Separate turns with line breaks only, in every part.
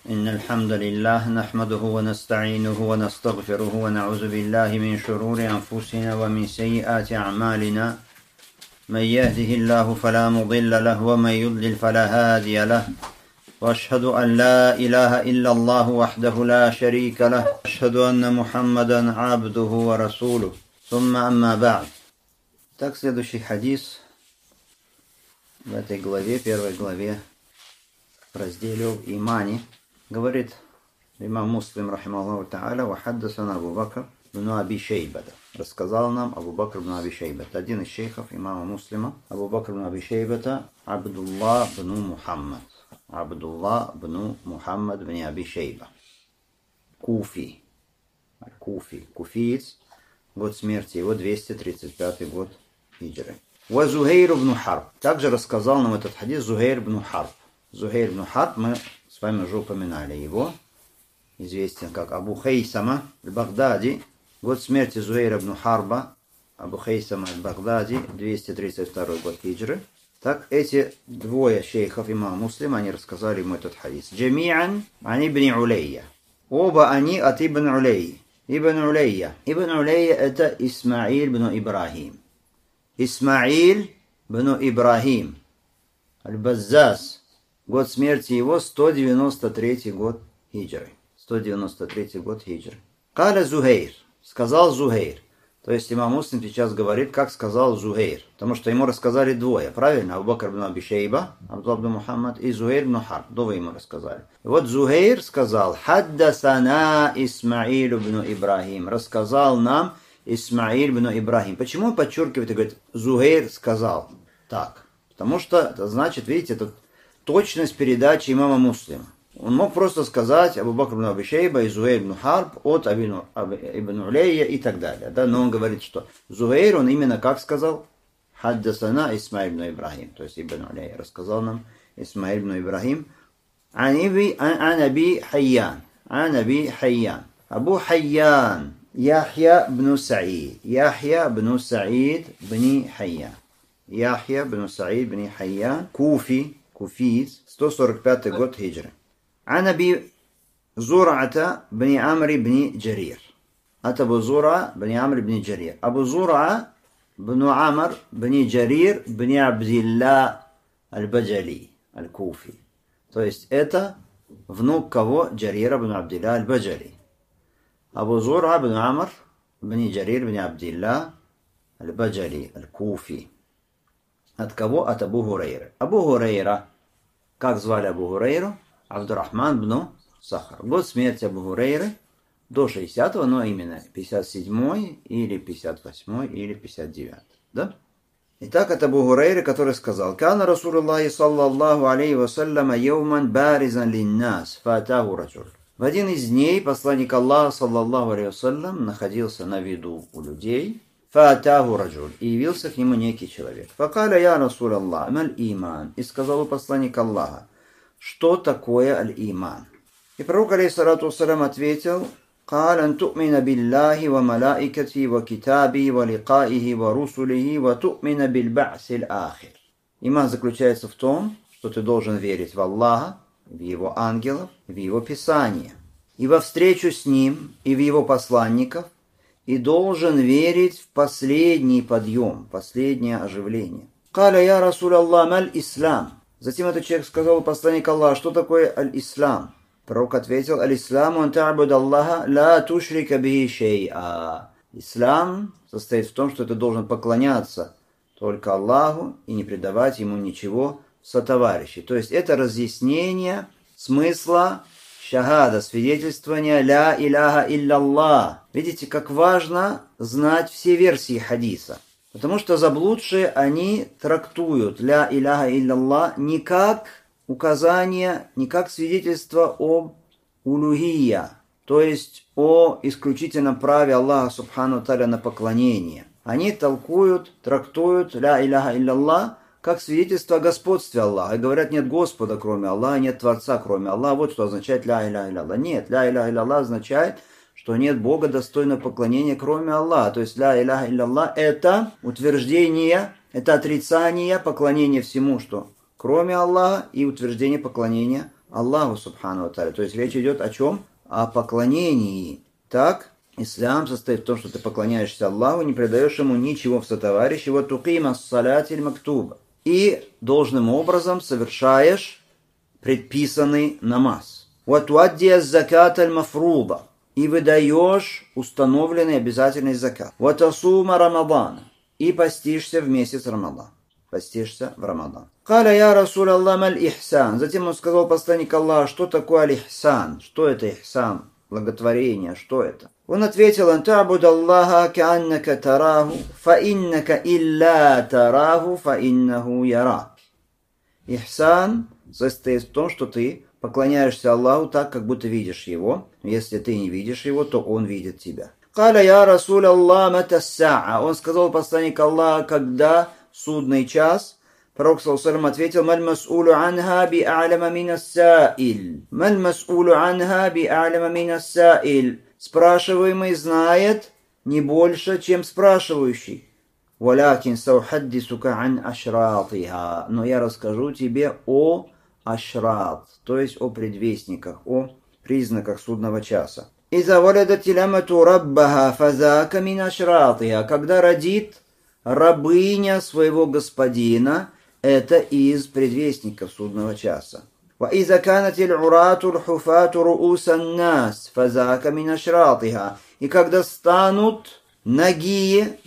إن الحمد لله نحمده ونستعينه ونستغفره ونعوذ بالله من شرور أنفسنا ومن سيئات أعمالنا من يهده الله فلا مضل له ومن يضلل فلا هادي له وأشهد أن لا إله إلا الله وحده لا شريك له أشهد أن محمدا عبده ورسوله ثم أما بعد. Так, следующий хадис в этой главе, первой главе, в разделе об имане, говорит имам Муслим, рахимахуллаху та'аля, «Вахаддасана Абу Бакр бн Аби Шейбата». Рассказал нам Абу Бакр бн Аби Шейбата, один из шейхов имама Муслима. Абу Бакр бн Аби Шейбата, Абдулла бн Мухаммад. Абдулла бн Мухаммад бн Аби Шейба. Куфи. Куфиец. Год смерти его 235 год хиджры. Ва Зухейр бн Харб. Также рассказал нам этот хадис Зухейр бн Харб. Зухейр бн Харб, мы с вами уже упоминали его. Известен как Абу Хейсама аль-Багдади. Год смерти Зухейра бн Харба. Абу Хейсама аль-Багдади, 232 год хиджры. Так, эти двое шейхов имама Муслима, они рассказали ему этот хадис. Джами'ан ан ибн Улейя. Оба они от ибн Улейи. Ибн Улейя. Ибн Улейя это Исмаиль бн Ибрахим. Исмаиль бн Ибрахим аль-Баззаз. Год смерти его 193 год хиджры. 193 год хиджры. Каля Зухейр. Сказал Зухейр. То есть имам Муслим сейчас говорит, как сказал Зухейр. Потому что ему рассказали двое. Правильно? Абу Бакр бн Аби Шейба, Абдулла бн Мухаммад и Зухейр бн Харб. Двое ему рассказали. И вот Зухейр сказал: «Хаддасана Исмаиль бн Ибрахим». Рассказал нам Исмаиль бн Ибрахим. Почему он подчеркивает и говорит, Зухейр сказал так? Потому что это значит, видите, это точность передачи имама Муслима. Он мог просто сказать Абу Бакр бн Аби Шейба и Зухейр бн Харб от ибн Улейя и так далее. Да? Но он говорит, что Зухейр, он именно как сказал? Хаддасана Исмаиль бн Ибрахим. То есть ибн Улейя рассказал нам Исмаиль бн Ибрахим. Ан Аби Хайян. Абу Хайян. Яхья бн Саид. Яхья бн Саид бн Хайян. Яхья бн Саид бн Хайян. Куфиец. 145 год хиджры. عن أبي زرعة بن عمرو بن جرير. أبو زرعة بن عمرو بن جرير. أبو زرعة بن عمرو بن جرير بن عبد الله البجلي الكوفي. То есть это внук кого? Джарира бн Абдилля аль-Баджали. Абу Зур'a бн Амр бн Джарир бн Абдилля аль-Баджали аль-Куфи. От кого? От Абу Хурейры. Абу Хурейра. Как звали Абу Хурейру? Абдурахман бн Сахар. Год смерти Абу Хурейры до 60-го, но именно 57-й или 58-й или 59-й. Да? Итак, это Абу Хурейры, который сказал: «Кана Расулуллахи саллаллаху алейхи вассаляма йоуман баризан линнас, фаатаху раджуль». В один из дней посланник Аллаха саллаллаху алейхи вассалям находился на виду у людей. Фаатаху раджуль. И явился к нему некий человек. Факаля я Расулаллах, маль иман. И сказал посланник Аллаха: что такое аль-иман? И пророк, алейхиссалату вассалям, ответил: «Кал ан ту'мина биллахи ва малаикати ва китаби ва ликаихи ва русулихи ва ту'мина биль ба'си аль-ахир». Иман заключается в том, что ты должен верить в Аллаха, в Его ангелов, в Его Писание, и во встречу с Ним, и в Его посланников, и должен верить в последний подъем, последнее оживление. «Каля я Расулаллах маль ислам». Затем этот человек сказал: посланник Аллаха, что такое аль-ислам? Пророк ответил: аль-исламу ан та'буд Аллаха ла тушрика бихи шей'a. Ислам состоит в том, что ты должен поклоняться только Аллаху и не предавать Ему ничего в сотоварищи. То есть это разъяснение смысла шахада, свидетельствования ля иляха илля. Видите, как важно знать все версии хадиса. Потому что заблудшие, они трактуют ля иляха илля не как указание, не как свидетельство об улухия, то есть о исключительном праве Аллаха субхану тааля на поклонение. Они трактуют ля иляха илля как свидетельство о господстве Аллаха. И говорят: нет Господа кроме Аллаха, нет Творца кроме Аллаха. Вот что означает ля иляха илля. Нет, ля иляха илля означает, что нет Бога достойного поклонения, кроме Аллаха. То есть ля иляха илля это утверждение, это отрицание поклонения всему, что кроме Аллаха, и утверждение поклонения Аллаху Субхану ва Тааля. То есть речь идет о чем? О поклонении. Так, ислам состоит в том, что ты поклоняешься Аллаху, не предаешь ему ничего в сотоварищи. Вот тукима салятиль мактуба. И должным образом совершаешь предписанный намаз. Вот туаддия закат аль-мафруда. И выдаешь установленный обязательный закат. Вот асума рамадана. И постишься в месяц Рамадан. Постишься в Рамадан. Каля я Расуль Аллах аль-ихсан. Затем он сказал посланник Аллаха, что такое аль-ихсан? Что это ихсан? Благотворение, что это? Он ответил, антабуд Аллаха кааннака тараху, фа иннака илля тараху, фа иннаху ярак. Ихсан состоит в том, что ты поклоняешься Аллаху так, как будто видишь его. Если ты не видишь его, то он видит тебя. Каля я Расуль Аллах матассаа. Он сказал посланник Аллаха, когда судный час. Пророк ﷺ ответил, «Маль мас'улу анха би а'ляма минас-са'иль». «Маль мас'улу анха би а'ляма минас-са'иль». Спрашиваемый знает не больше, чем спрашивающий. «Валякин саухаддисука ан ашратиха». Но я расскажу тебе о ашрат, то есть о предвестниках, о признаках судного часа. «Иза валядати лямату раббаха фазака мин ашратиха». Когда родит рабыня своего господина, это из предвестников судного часа. وَإِذَا كَانَتِ الْعُرَاةُ الْحُفَاةُ رُؤُوسَ النَّاسِ فَذَاكَ مِنْ أَشْرَاطِهَا. И когда станут нагие,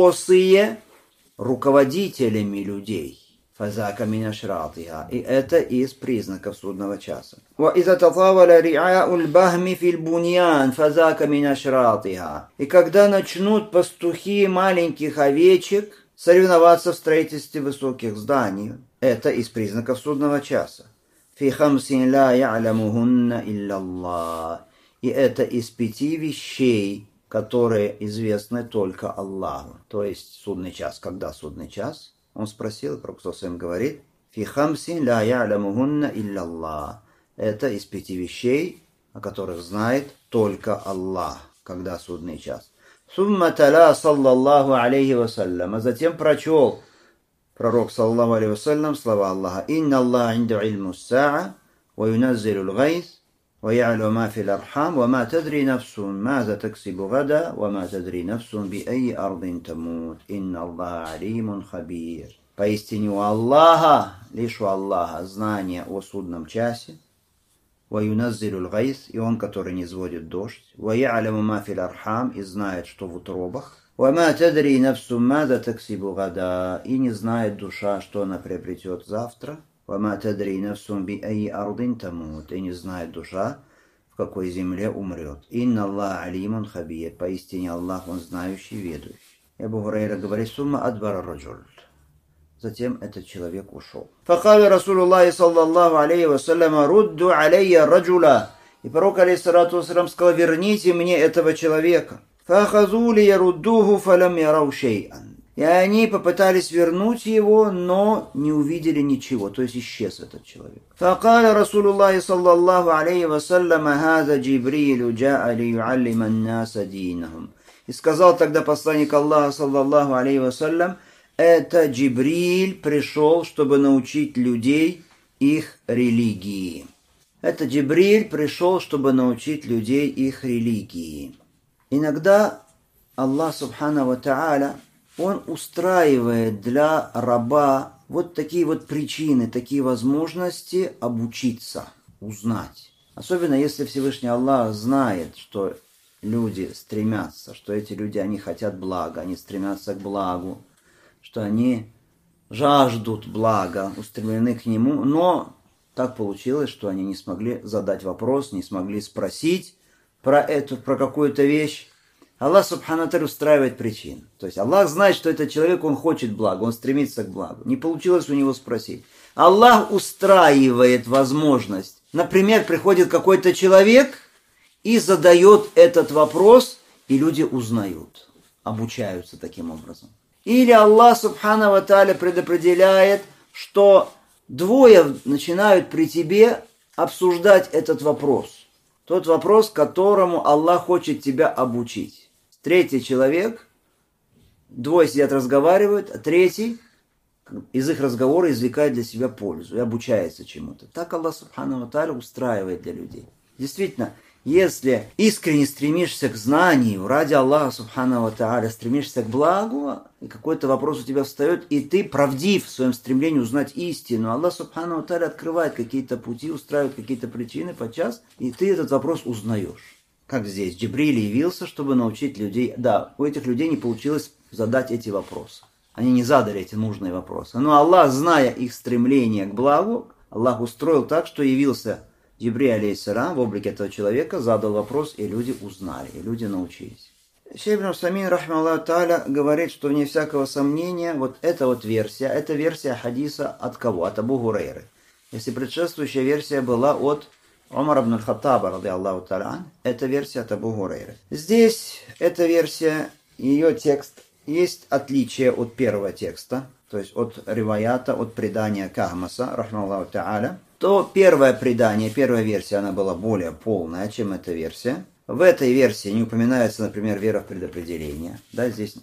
босые руководителями людей. فَذَاكَ مِنْ أَشْرَاطِهَا. И это из признаков судного часа. وَإِذَا تَطَاوَلَ رِعَاءُ الْبَهْمِ فِي الْبُنْيَانِ فَذَاكَ مِنْ أَشْرَاطِهَا. И когда начнут пастухи маленьких овечек соревноваться в строительстве высоких зданий, это из признаков судного часа. «Фи хамсин ла я'лямухунна илля Аллах». И это из 5 вещей, которые известны только Аллаху. То есть судный час. Когда судный час? Он спросил, Пророк ﷺ говорит, «Фи хамсин ла я'лямухунна илля Аллах». Это из 5 вещей, о которых знает только Аллах, когда судный час. «Сумма таля саллаллаху алейхи вассалям». А затем прочел Пророк, саллаллаху алейхи вассалям, слова Аллаха. «Инна Аллах инда ильму сса'a, ва юназзилу л-гайс, ва я'лю ма фил архам, ва ма тадри нафсун маза таксибу гада, ва ма тадри нафсун би айи ардин тамут. Инна Аллаха алимун хабир». Поистине у Аллаха, лишь у Аллаха, знание о судном часе. «Ва юназзилу л-гайс», и он, который не сводит дождь. «Ва я'лю ма фил архам», и знает, что в утробах. «Вама тадри нафсу маза таксибу гада», и не знает душа, что она приобретет завтра. «Вама тадри нафсу би айи ардин тамут», и не знает душа, в какой земле умрет. «Инна Аллах алимун хабир», поистине Аллах, он знающий, ведущий. Абу Хурайра говорит, «Сумма адбара раджуль». Затем этот человек ушел. «Факали Расулуллахи саллаллаху алейхи вассаляма рудду алейя раджула». И пророк, алейхиссалату вассалям, сказал, верните мне этого человека. «Фахазули яруддуху фалам ярау шей'ан». И они попытались вернуть его, но не увидели ничего, то есть исчез этот человек. «Факаля Расулуллахи саллаллаху алейхи вассаляма хаза Джибрилю джа'a ли ю'аллима ан-наса динахум». И сказал тогда посланник Аллаха саллаллаху алейхи вассалям, это Джибриль пришел, чтобы научить людей их религии. Это Джибриль пришел, чтобы научить людей их религии. Иногда Аллах Субхану ва Тааля, Он устраивает для раба вот такие вот причины, такие возможности обучиться, узнать. Особенно если Всевышний Аллах знает, что люди стремятся, что эти люди, они хотят блага, они стремятся к благу, что они жаждут блага, устремлены к нему, но так получилось, что они не смогли задать вопрос, не смогли спросить про какую-то вещь. Аллах Субхану Тааля устраивает причину. То есть Аллах знает, что этот человек, он хочет блага, он стремится к благу. Не получилось у него спросить. Аллах устраивает возможность. Например, приходит какой-то человек и задает этот вопрос, и люди узнают, обучаются таким образом. Или Аллах Субхану Тааля предопределяет, что двое начинают при тебе обсуждать этот вопрос. Тот вопрос, которому Аллах хочет тебя обучить. Третий человек, двое сидят, разговаривают, а третий из их разговора извлекает для себя пользу и обучается чему-то. Так Аллах Субхану ва Тааля устраивает для людей. Действительно, если искренне стремишься к знанию, ради Аллаха Субхану ва Тааля стремишься к благу, и какой-то вопрос у тебя встает, и ты правдив в своем стремлении узнать истину, Аллах Субхану ва Тааля открывает какие-то пути, устраивает какие-то причины подчас, и ты этот вопрос узнаешь. Как здесь, Джибриль явился, чтобы научить людей. Да, у этих людей не получилось задать эти вопросы. Они не задали эти нужные вопросы. Но Аллах, зная их стремление к благу, Аллах устроил так, что явился Джибриль алейхиссалям в облике этого человека, задал вопрос, и люди узнали, и люди научились. Шейх ибн Усаймин, рахмаллаху тааля, говорит, что вне всякого сомнения, вот эта вот версия, это версия хадиса от кого? От Абу Гурейры. Если предшествующая версия была от Умар ибн аль-Хаттаба, ради Аллаху тааля, это версия от Абу Гурейры. Здесь эта версия, ее текст, есть отличие от первого текста, то есть от риваята, от предания Кахмаса, рахмаллаху тааля. То первое предание, первая версия, она была более полная, чем эта версия. В этой версии не упоминается, например, вера в предопределение. Да, здесь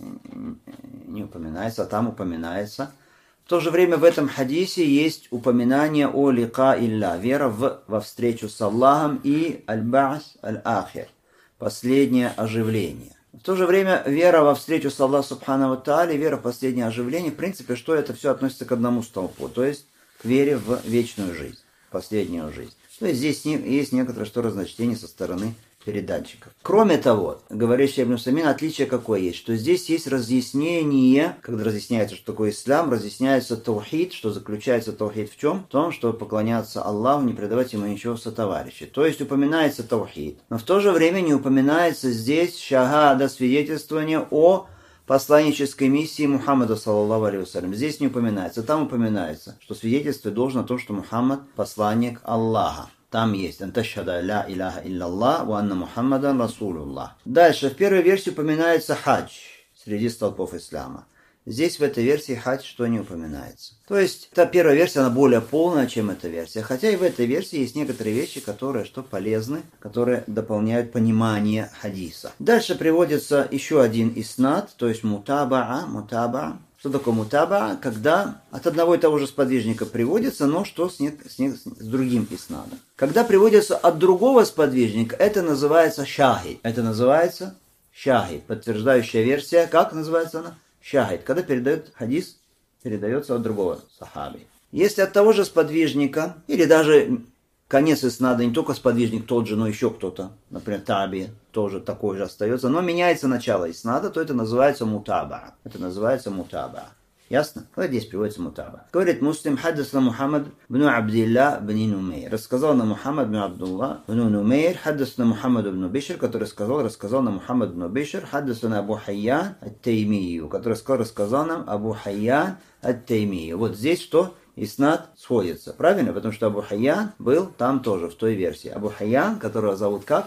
не упоминается, а там упоминается. В то же время в этом хадисе есть упоминание о лика илля, вера во встречу с Аллахом и аль-ба'с аль-ахир, последнее оживление. В то же время вера во встречу с Аллахом Субхану ва Тааля, вера в последнее оживление, в принципе, что это все относится к одному столпу, то есть к вере в вечную жизнь, последнюю жизнь. То есть здесь есть некоторое разночтение со стороны передатчиков. Кроме того, говорит Шейх ибн Усаймин, отличие какое есть, что здесь есть разъяснение, когда разъясняется, что такое ислам, разъясняется таухид, что заключается таухид в чем? В том, что поклоняться Аллаху, не предавать ему ничего сотоварища. То есть упоминается таухид, но в то же время не упоминается здесь шахада, свидетельствование о посланнической миссии Мухаммада, саллаллаху алейхи вассалям. Здесь не упоминается, там упоминается, что свидетельствовать должен о том, что Мухаммад посланник Аллаха. Там есть «Анташхада ля иляха илляллах ва анна Мухаммадан расулуллах». Дальше, в первой версии упоминается хадж среди столпов ислама. Здесь в этой версии хадж что не упоминается. То есть, та первая версия, она более полная, чем эта версия. Хотя и в этой версии есть некоторые вещи, которые полезны, которые дополняют понимание хадиса. Дальше приводится еще один иснад, то есть мутабаа. Что такое мутаба? Когда от одного и того же сподвижника приводится, но что с другим иснадом. Когда приводится от другого сподвижника, это называется шахид. Это называется шахид. Подтверждающая версия, как называется она? Шахид. Когда передает хадис, передается от другого сахаби. Если от того же сподвижника, или даже конец иснада, не только сподвижник тот же, но еще кто-то, например, таби, тоже такой же остается, но меняется начало иснада, то это называется мутаба. Это называется мутаба. Ясно? Вот здесь приводится мутаба. Говорит Муслим, хаддасна Мухаммад бну Абдилла бни Нумейр. Рассказал на Мухаммад бну Абдулла бну Нумейр, хаддасна Мухаммад бну Бишр, который рассказал на Мухаммад бну Бишр, хаддасна Абу Хайян ат-Таймию, который рассказал нам Абу Хайян ат-Таймию. Вот здесь что? Иснад сходится. Правильно? Потому что Абу Хайян был там тоже, в той версии. Абу Хайян, которого зовут как?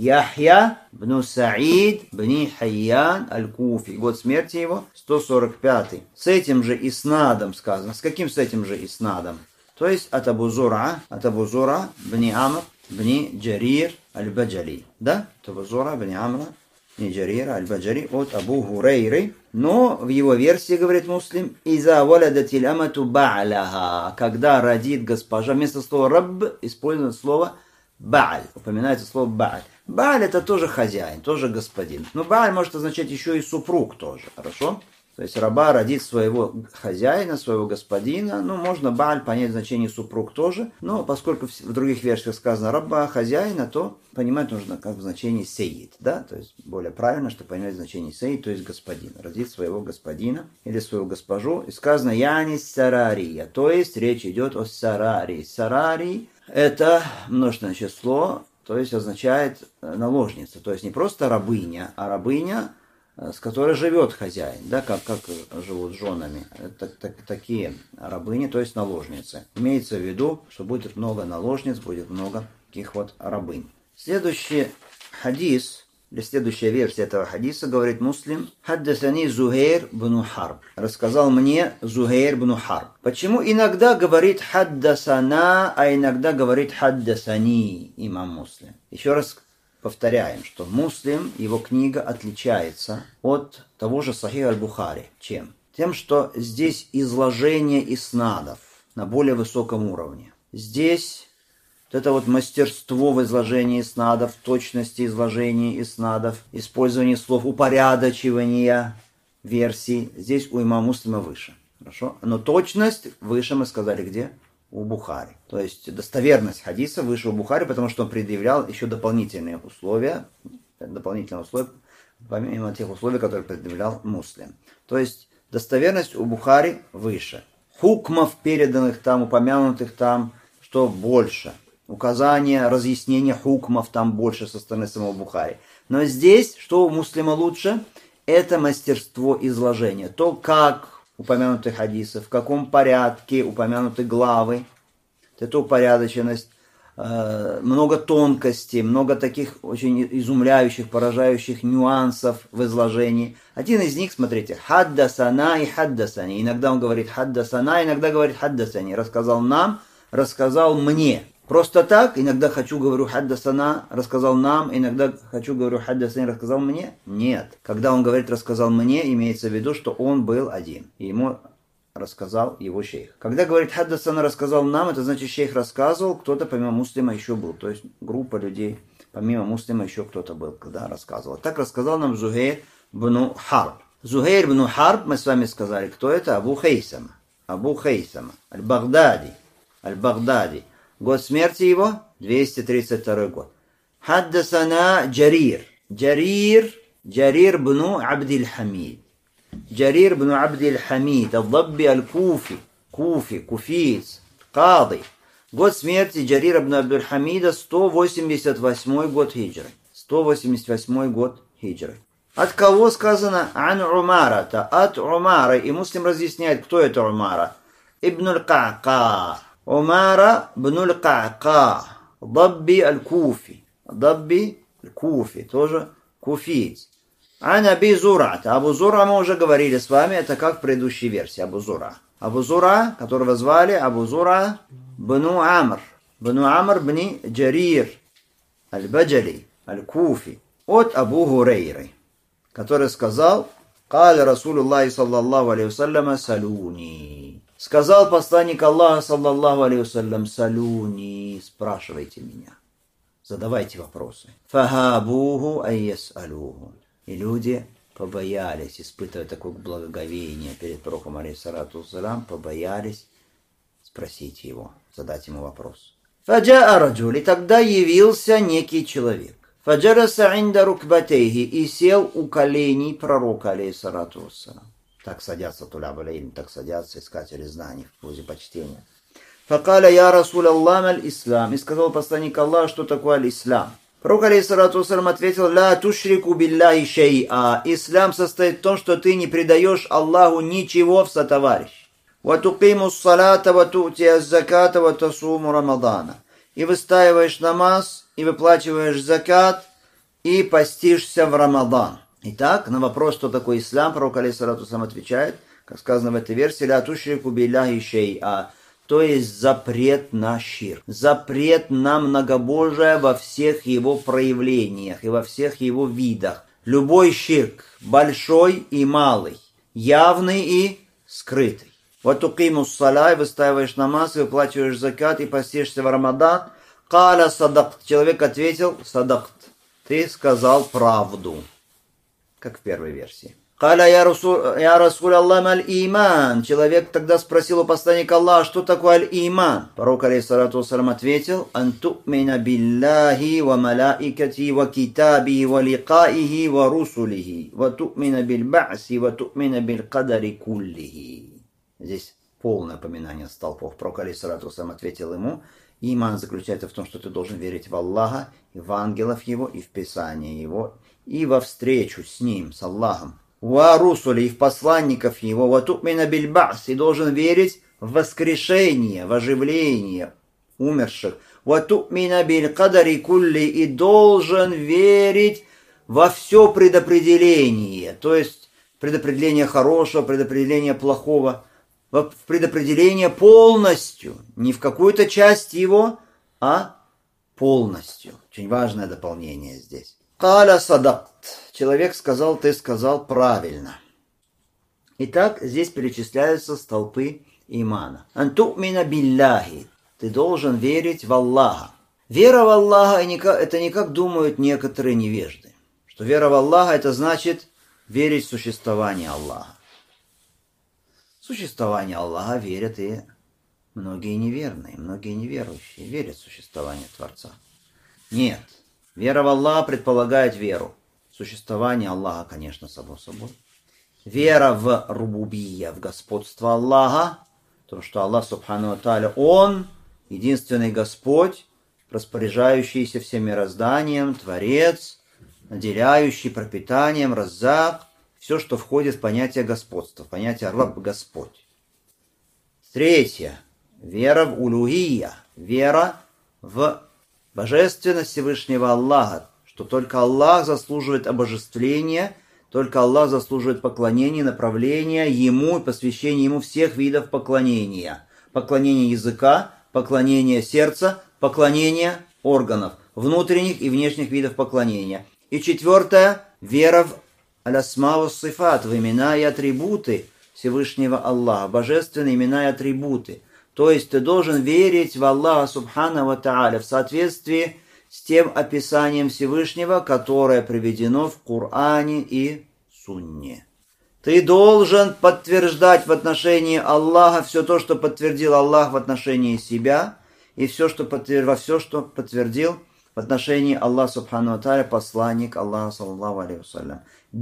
Яхья бну Саид бни Хайян аль-Куфи. Год смерти его 145. С этим же иснадом сказано. С каким с этим же иснадом? То есть от Абу Зура бни Амр бни Джарир аль-Баджали. Да? От Абу Зура бни Амр бни Джарир аль-Баджали от Абу Хурейры. Но в его версии, говорит Муслим, «Иза валядатиль амату ба'ляха», когда родит госпожа, вместо слова «рабб» используется слово «ба'ль», упоминается слово «ба'ль». «Ба'ль» это тоже хозяин, тоже господин. Но «ба'ль» может означать еще и супруг тоже, хорошо? То есть раба родит своего хозяина, своего господина. Ну, можно «ба'ль» понять в значении супруг тоже. Но поскольку в других версиях сказано «раба», хозяина, то понимать нужно как в значении «сеид». Да? То есть более правильно, что понимать в значении «сеид», то есть господин. Родит своего господина или свою госпожу. И сказано «янис сарария», то есть речь идет о сарарии. Сарарий – это множественное число, то есть означает наложница. То есть не просто рабыня, а рабыня, с которой живет хозяин, да, как живут с женами. Такие рабыни, то есть наложницы. Имеется в виду, что будет много наложниц, будет много таких вот рабынь. Следующий хадис, или следующая версия этого хадиса, говорит Муслим, «Хаддасани Зухейр бну Харб». Рассказал мне Зухейр бну Харб. Почему иногда говорит «хаддасана», а иногда говорит «хаддасани» имам Муслим? Еще раз повторяем, что Муслим, его книга отличается от того же Сахих аль-Бухари. Чем? Тем, что здесь изложение иснадов на более высоком уровне. Здесь вот это вот мастерство в изложении иснадов, точности изложения иснадов, использование слов, упорядочивания версий, здесь у имама Муслима выше. Хорошо? Но точность выше, мы сказали, где? У Бухари. То есть достоверность хадиса выше у Бухари, потому что он предъявлял еще дополнительные условия, помимо тех условий, которые предъявлял Муслим. То есть достоверность у Бухари выше. Хукмов, переданных там, упомянутых там, что больше. Указания, разъяснения хукмов там больше со стороны самого Бухари. Но здесь, что у Муслима лучше, это мастерство изложения. То, как упомянуты хадисы, в каком порядке упомянуты главы. Это упорядоченность, много тонкостей, много таких очень изумляющих, поражающих нюансов в изложении. Один из них, смотрите, хаддасана и хаддасани. Иногда он говорит хаддасана, иногда говорит хаддасани. Рассказал нам, рассказал мне. Просто так, иногда говорю хаддасана, рассказал нам, иногда говорю хаддасани, рассказал мне. Нет. Когда он говорит рассказал мне, имеется в виду, что он был один. И ему рассказал его шейх. Когда говорит хаддасана рассказал нам, это значит шейх рассказывал, кто-то помимо Муслима еще был. То есть группа людей, помимо Муслима еще кто-то был, когда рассказывал. Так рассказал нам Зухейр бну Харб. Зухейр бну Харб, мы с вами сказали, кто это? Абу Хейсама. Абу Хейсама. Аль-Багдади. Аль-Багдади. Год смерти его 232 год. Хаддасана Джарир. Джарир бну Абдиль-Хамид. Джарир бну Абдиль-Хамид. Аль-Дабби Аль-Куфи. Куфиец. Кади. Год смерти Джарира бну Абдиль-Хамида 188 год хиджры. 188 год хиджры. От кого сказано? Ан Умарата. От Умара. И Муслим разъясняет, кто это Умара. Ибн Аль-Ка'ка. Умара бн Аль-Ка'ка, Дабби Аль-Куфи. Дабби Аль-Куфи, тоже куфиец. Ан Аби Зур'ата. Абу Зур'а мы уже говорили с вами, это как в предыдущей версии, Абу Зур'а. Абу Зур'а, которого звали Абу Зур'а бну Амр. Бну Амр бни Джарир Аль-Баджали, Аль-Куфи. От Абу Хурейры, который сказал, «Каля Расулуллахи саллаллаху алейхи вассаляма салюни». Сказал посланник Аллаха, саллаллаху алейхи вассалям, салюни, спрашивайте меня, задавайте вопросы. Фахабуху айясалуху. И люди побоялись, испытывая такое благоговение перед пророком, алейхиссалату вассалям, побоялись спросить его, задать ему вопрос. Фаджаа раджуль, и тогда явился некий человек. Фаджараса инда рукбатейхи, и сел у коленей пророка, алейхиссалату вассалям. Так садятся туляб аль-илм, так садятся искатели знаний в позе почтения. Факаля я Расуль Аллах аль-Ислам. И сказал посланник Аллаха, что такое аль-Ислам. Пророк алейхиссалату вассалям ответил, ля тушрику билляхи шей'a. Ислам состоит в том, что ты не предаешь Аллаху ничего в сотоварищ. Ва туқиму ссалата, ва ту'ти заката, ва тасуму рамадана. И выстаиваешь намаз, и выплачиваешь закат, и постишься в Рамадан. Итак, на вопрос, что такое ислам, пророк алейхиссалату вассалям отвечает, как сказано в этой версии, ля тушрику билляхи шей'a, то есть запрет на ширк, запрет на многобожие во всех его проявлениях и во всех его видах. Любой ширк, большой и малый, явный и скрытый. Вот туқиму ссаля, выстаиваешь намаз, и выплачиваешь закат, и постишься в Рамадан. Каля садакт, человек ответил, садакт, ты сказал правду. Как в первой версии. Каля я Расуль Аллах аль-Иман. Человек тогда спросил у посланника Аллаха, что такое аль-Иман. Пророк алейхиссалату вассалям ответил, ан ту'мина биллахи ва малаикати ва китаби ва ликаихи ва русулихи ва ту'мина биль-ба'си ва ту'мина биль-кадари куллихи. Здесь полное упоминание столпов. Пророк алейхиссалату вассалям ответил ему, иман заключается в том, что ты должен верить в Аллаха, и в ангелов его, и в Писание его, и во встречу с ним, с Аллахом. Ва русули, и в посланников его, ва ту'мина биль-ба'с, и должен верить в воскрешение, в оживление умерших. Ва ту'мина биль-кадари кулли, и должен верить во все предопределение, то есть предопределение хорошего, предопределение плохого, в предопределение полностью, не в какую-то часть его, а полностью. Очень важное дополнение здесь. Каля садакт. Человек сказал, ты сказал правильно. Итак, здесь перечисляются столпы имана. Антумина билляхи. Ты должен верить в Аллаха. Вера в Аллаха это не как думают некоторые невежды. Что вера в Аллаха это значит верить в существование Аллаха. В существование Аллаха верят и многие неверные, многие неверующие верят в существование Творца. Нет. Вера в Аллаха предполагает веру. Существование Аллаха, конечно, само собой. Вера в рубубия, в господство Аллаха, то, что Аллах, субхану ва тааля, Он единственный Господь, распоряжающийся всем мирозданием, Творец, наделяющий пропитанием, раззак, все, что входит в понятие господства, в понятие Рабб, Господь. Третье. Вера в улухия, вера в божественность Всевышнего Аллаха, что только Аллах заслуживает обожествления, только Аллах заслуживает поклонения, направления Ему и посвящения Ему всех видов поклонения. Поклонение языка, поклонение сердца, поклонение органов, внутренних и внешних видов поклонения. И четвертое, вера в алясма ва сифат, в имена и атрибуты Всевышнего Аллаха, божественные имена и атрибуты. То есть ты должен верить в Аллаха субхана ва тааля в соответствии с тем описанием Всевышнего, которое приведено в Коране и Сунне. Ты должен подтверждать в отношении Аллаха все то, что подтвердил Аллах в отношении себя, и все, что подтвердил в отношении Аллаха субхану ва тааля посланник Аллаха саллаллаху алейхи вассалям.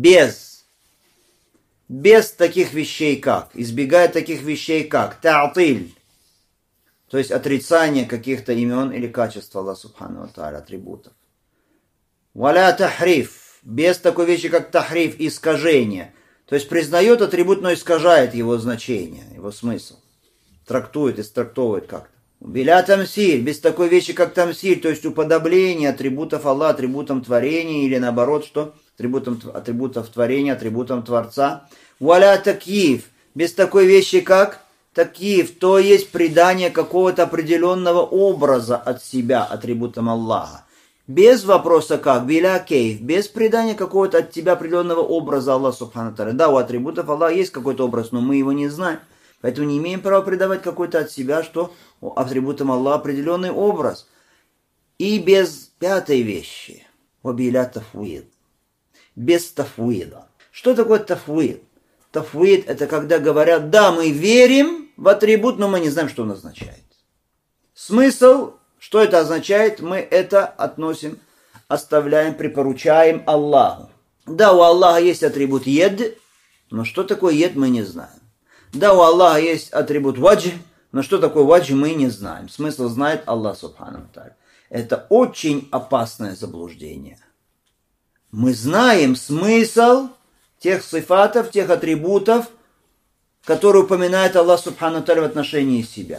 Без таких вещей как, избегая таких вещей как та'тиль, то есть отрицание каких-то имен или качеств Аллаха субхану ва тааля, атрибутов. Валя тахриф, без такой вещи как тахриф, искажение. То есть признает атрибут, но искажает его значение, его смысл. Трактует, истрактовывает как-то. Биля тамсиль, без такой вещи как тамсиль, то есть уподобление атрибутов Аллаха атрибутам творения, или наоборот, что атрибутов творения, атрибутам Творца. Валя такьиф, без такой вещи как такив, то есть придание какого-то определенного образа от себя атрибутам Аллаха. Без вопроса как, биля кейф, без придания какого-то от тебя определенного образа Аллаха субхану ва тааля. Да, у атрибутов Аллаха есть какой-то образ, но мы его не знаем. Поэтому не имеем права придавать какой-то от себя, что атрибутам Аллаха определенный образ. И без пятой вещи, биля тафвид, без тафвида. Что такое тафвид? Тафвид это когда говорят, да, мы верим в атрибут, но мы не знаем, что он означает. Смысл, что это означает, мы это относим, оставляем, припоручаем Аллаху. Да, у Аллаха есть атрибут ед, но что такое ед, мы не знаем. Да, у Аллаха есть атрибут ваджх, но что такое ваджх, мы не знаем. Смысл знает Аллах субхану ва тааля. Это очень опасное заблуждение. Мы знаем смысл тех сифатов, тех атрибутов, которые упоминает Аллах субхану ва тааля в отношении себя.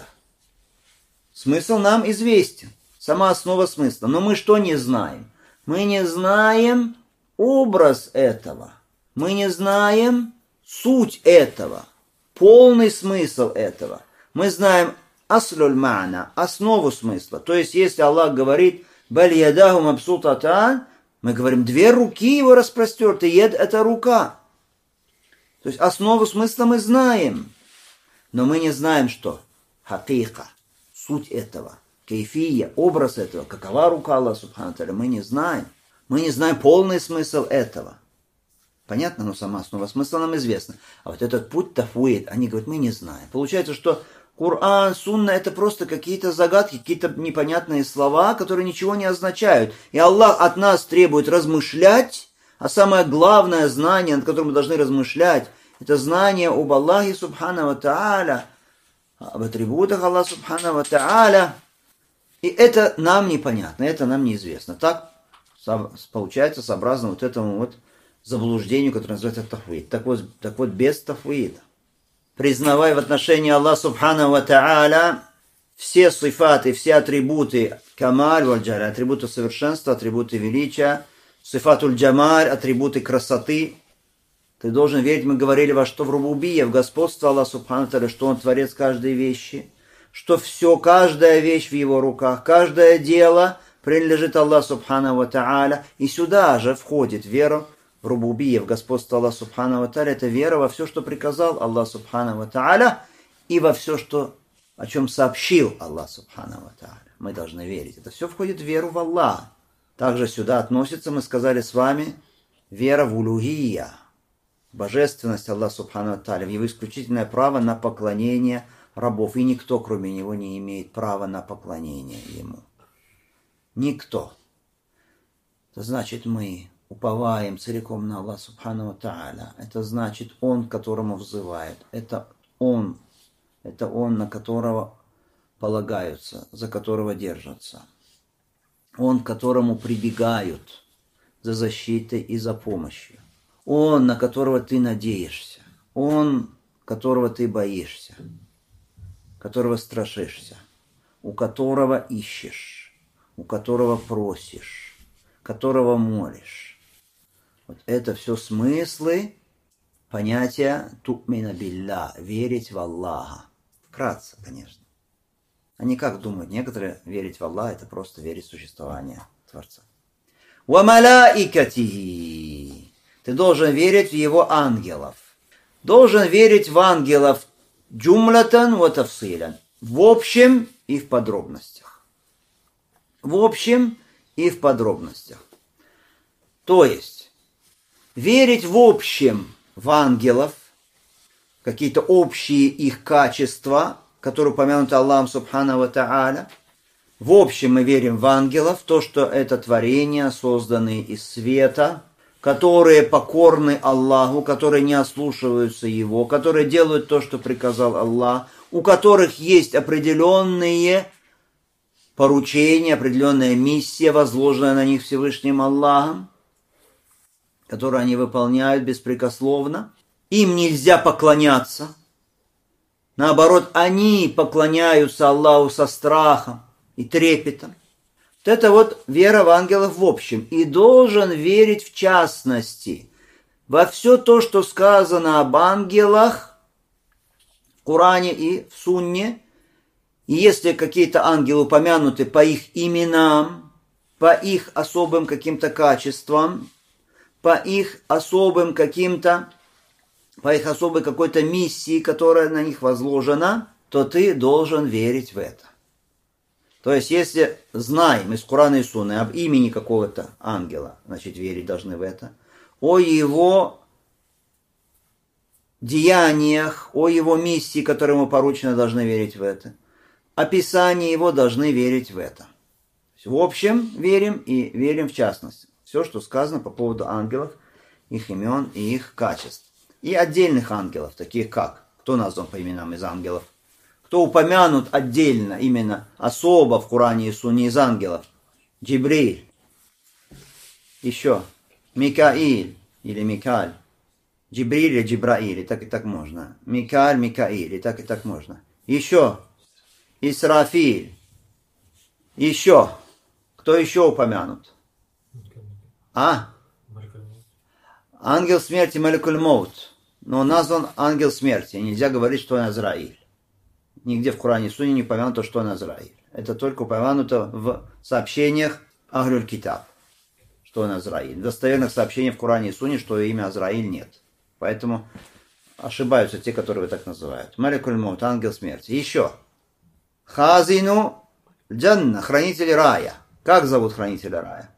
Смысл нам известен, сама основа смысла. Но мы что не знаем? Мы не знаем образ этого. Мы не знаем суть этого, полный смысл этого. Мы знаем аслюль ма'на, основу смысла. То есть, если Аллах говорит «Баль ядаху мабсутатан», мы говорим, две руки его распростерты, ед это рука. То есть основу смысла мы знаем, но мы не знаем, что хакика, суть этого, кейфия, образ этого, какова рука Аллаха субхану ва тааля, мы не знаем. Мы не знаем полный смысл этого. Понятно, но сама основа смысла нам известна. А вот этот путь тафвид, они говорят, мы не знаем. Получается, что Коран, Сунна это просто какие-то загадки, какие-то непонятные слова, которые ничего не означают. И Аллах от нас требует размышлять, а самое главное знание, над которым мы должны размышлять, это знание об Аллахе субхану ва тааля, об атрибутах Аллаха субхану ва тааля. И это нам непонятно, это нам неизвестно. Так получается сообразно вот этому вот заблуждению, которое называется тафвид. Так вот без тафвида. Признавая в отношении Аллаха субхану ва тааля все сифаты, все атрибуты камаль валь джаль, атрибуты совершенства, атрибуты величия, сифатуль джамаль, атрибуты красоты. Ты должен верить, мы говорили, во что в рубубия, в господство Аллаха субхану ва тааля, что Он творец каждой вещи, что все, каждая вещь в Его руках, каждое дело принадлежит Аллаху субхану ва тааля. И сюда же входит вера в рубубия, в господство Аллаха Субхану ва Тааля, это вера во все, что приказал Аллах Субхану ва Тааля, и во все, о чем сообщил Аллах Субхану ва Тааля. Мы должны верить. Это все входит в веру в Аллаха. Также сюда относится, мы сказали с вами, вера в улухия, божественность Аллаха Субхану ва Тааля, в его исключительное право на поклонение рабов. И никто, кроме него, не имеет права на поклонение ему. Никто. Это значит, мы уповаем целиком на Аллаха Субхану ва Тааля. Это значит, Он, к которому взывает. Это Он, на которого полагаются, за которого держатся. Он, к которому прибегают за защитой и за помощью. Он, на которого ты надеешься. Он, которого ты боишься, которого страшишься, у которого ищешь, у которого просишь, которого молишь. Вот это все смыслы понятия ту'мина билля, верить в Аллаха. Вкратце, конечно. Они как думают? Некоторые верить в Аллаха это просто верить в существование Творца. Ва малаикатихи. Ты должен верить в его ангелов. Должен верить в ангелов джумлатан ва тафсилян. В общем и в подробностях. В общем и в подробностях. То есть, верить в общем в ангелов, какие-то общие их качества, которые упомянуты Аллахом Субхану ва Тааля. В общем, мы верим в ангелов, то, что это творения, созданные из света, которые покорны Аллаху, которые не ослушиваются Его, которые делают то, что приказал Аллах, у которых есть определенные поручения, определенная миссия, возложенная на них Всевышним Аллахом, которую они выполняют беспрекословно. Им нельзя поклоняться. Наоборот, они поклоняются Аллаху со страхом и трепетом. Вот это вот вера в ангелов в общем. И должен верить в частности во все то, что сказано об ангелах в Коране и в Сунне. И если какие-то ангелы упомянуты по их именам, по их особым каким-то качествам, по их особой какой-то миссии, которая на них возложена, то ты должен верить в это. То есть, если знаем из Корана и Сунны об имени какого-то ангела, значит, верить должны в это, о его деяниях, о его миссии, которая ему поручена, должны верить в это. Описание его должны верить в это. В общем, верим и верим в частности. Все, что сказано по поводу ангелов, их имен и их качеств. И отдельных ангелов, таких как, кто назван по именам из ангелов, кто упомянут отдельно, именно особо в Коране и Сунне из ангелов. Джибриль, еще Микаиль или Микаль, Джибриль или Джибраиль, и так можно. Микаль, Микаиль, и так можно. Еще Исрафиль, еще, кто еще упомянут? Ангел смерти Маликуль Моут. Но назван ангел смерти. Нельзя говорить, что он Азраиль. Нигде в Коране и Сунне не упомянуто, что он Азраиль. Это только упомянуто в сообщениях Ахлюль Китаб, что он Азраиль. В достоверных сообщениях в Коране и Сунне, что имя Азраиль нет. Поэтому ошибаются те, которые его так называют. Маликуль Моут, ангел смерти. Еще. Хазину Джанна, хранитель рая. Как зовут хранителя рая?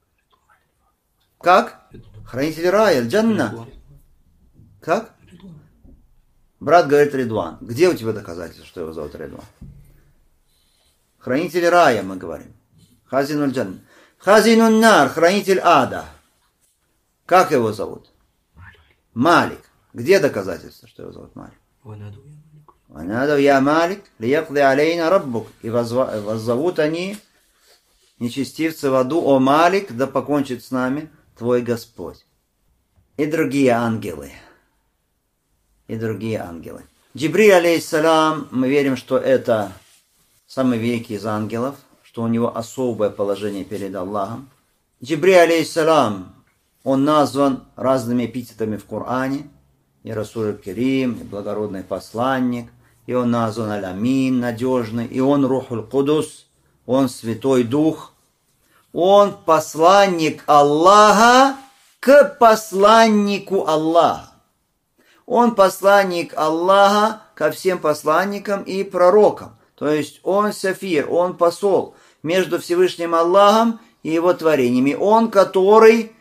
Как? Хранитель рая, Джанна. Как? Брат говорит Ридван. Где у тебя доказательства, что его зовут Ридван? Хранитель рая, мы говорим. Хазинуль Джанна. Хазинун нар, хранитель ада. Как его зовут? Малик. Где доказательства, что его зовут Малик? Ванадав я Малик, лиякли алейна раббук. И воззовут они, нечестивцы в аду, о Малик, да покончит с нами твой Господь. И другие ангелы. Джибриль, алейхиссалям, мы верим, что это самый великий из ангелов, что у него особое положение перед Аллахом. Джибриль, алейхиссалям, он назван разными эпитетами в Коране, и Расуль Керим, и благородный посланник, и он назван Аль-Амин, надежный, и он Рухуль Кудус, он Святой Дух, он посланник Аллаха к посланнику Аллаха. Он посланник Аллаха ко всем посланникам и пророкам. То есть он сафир, он посол между Всевышним Аллахом и его творениями. Он, который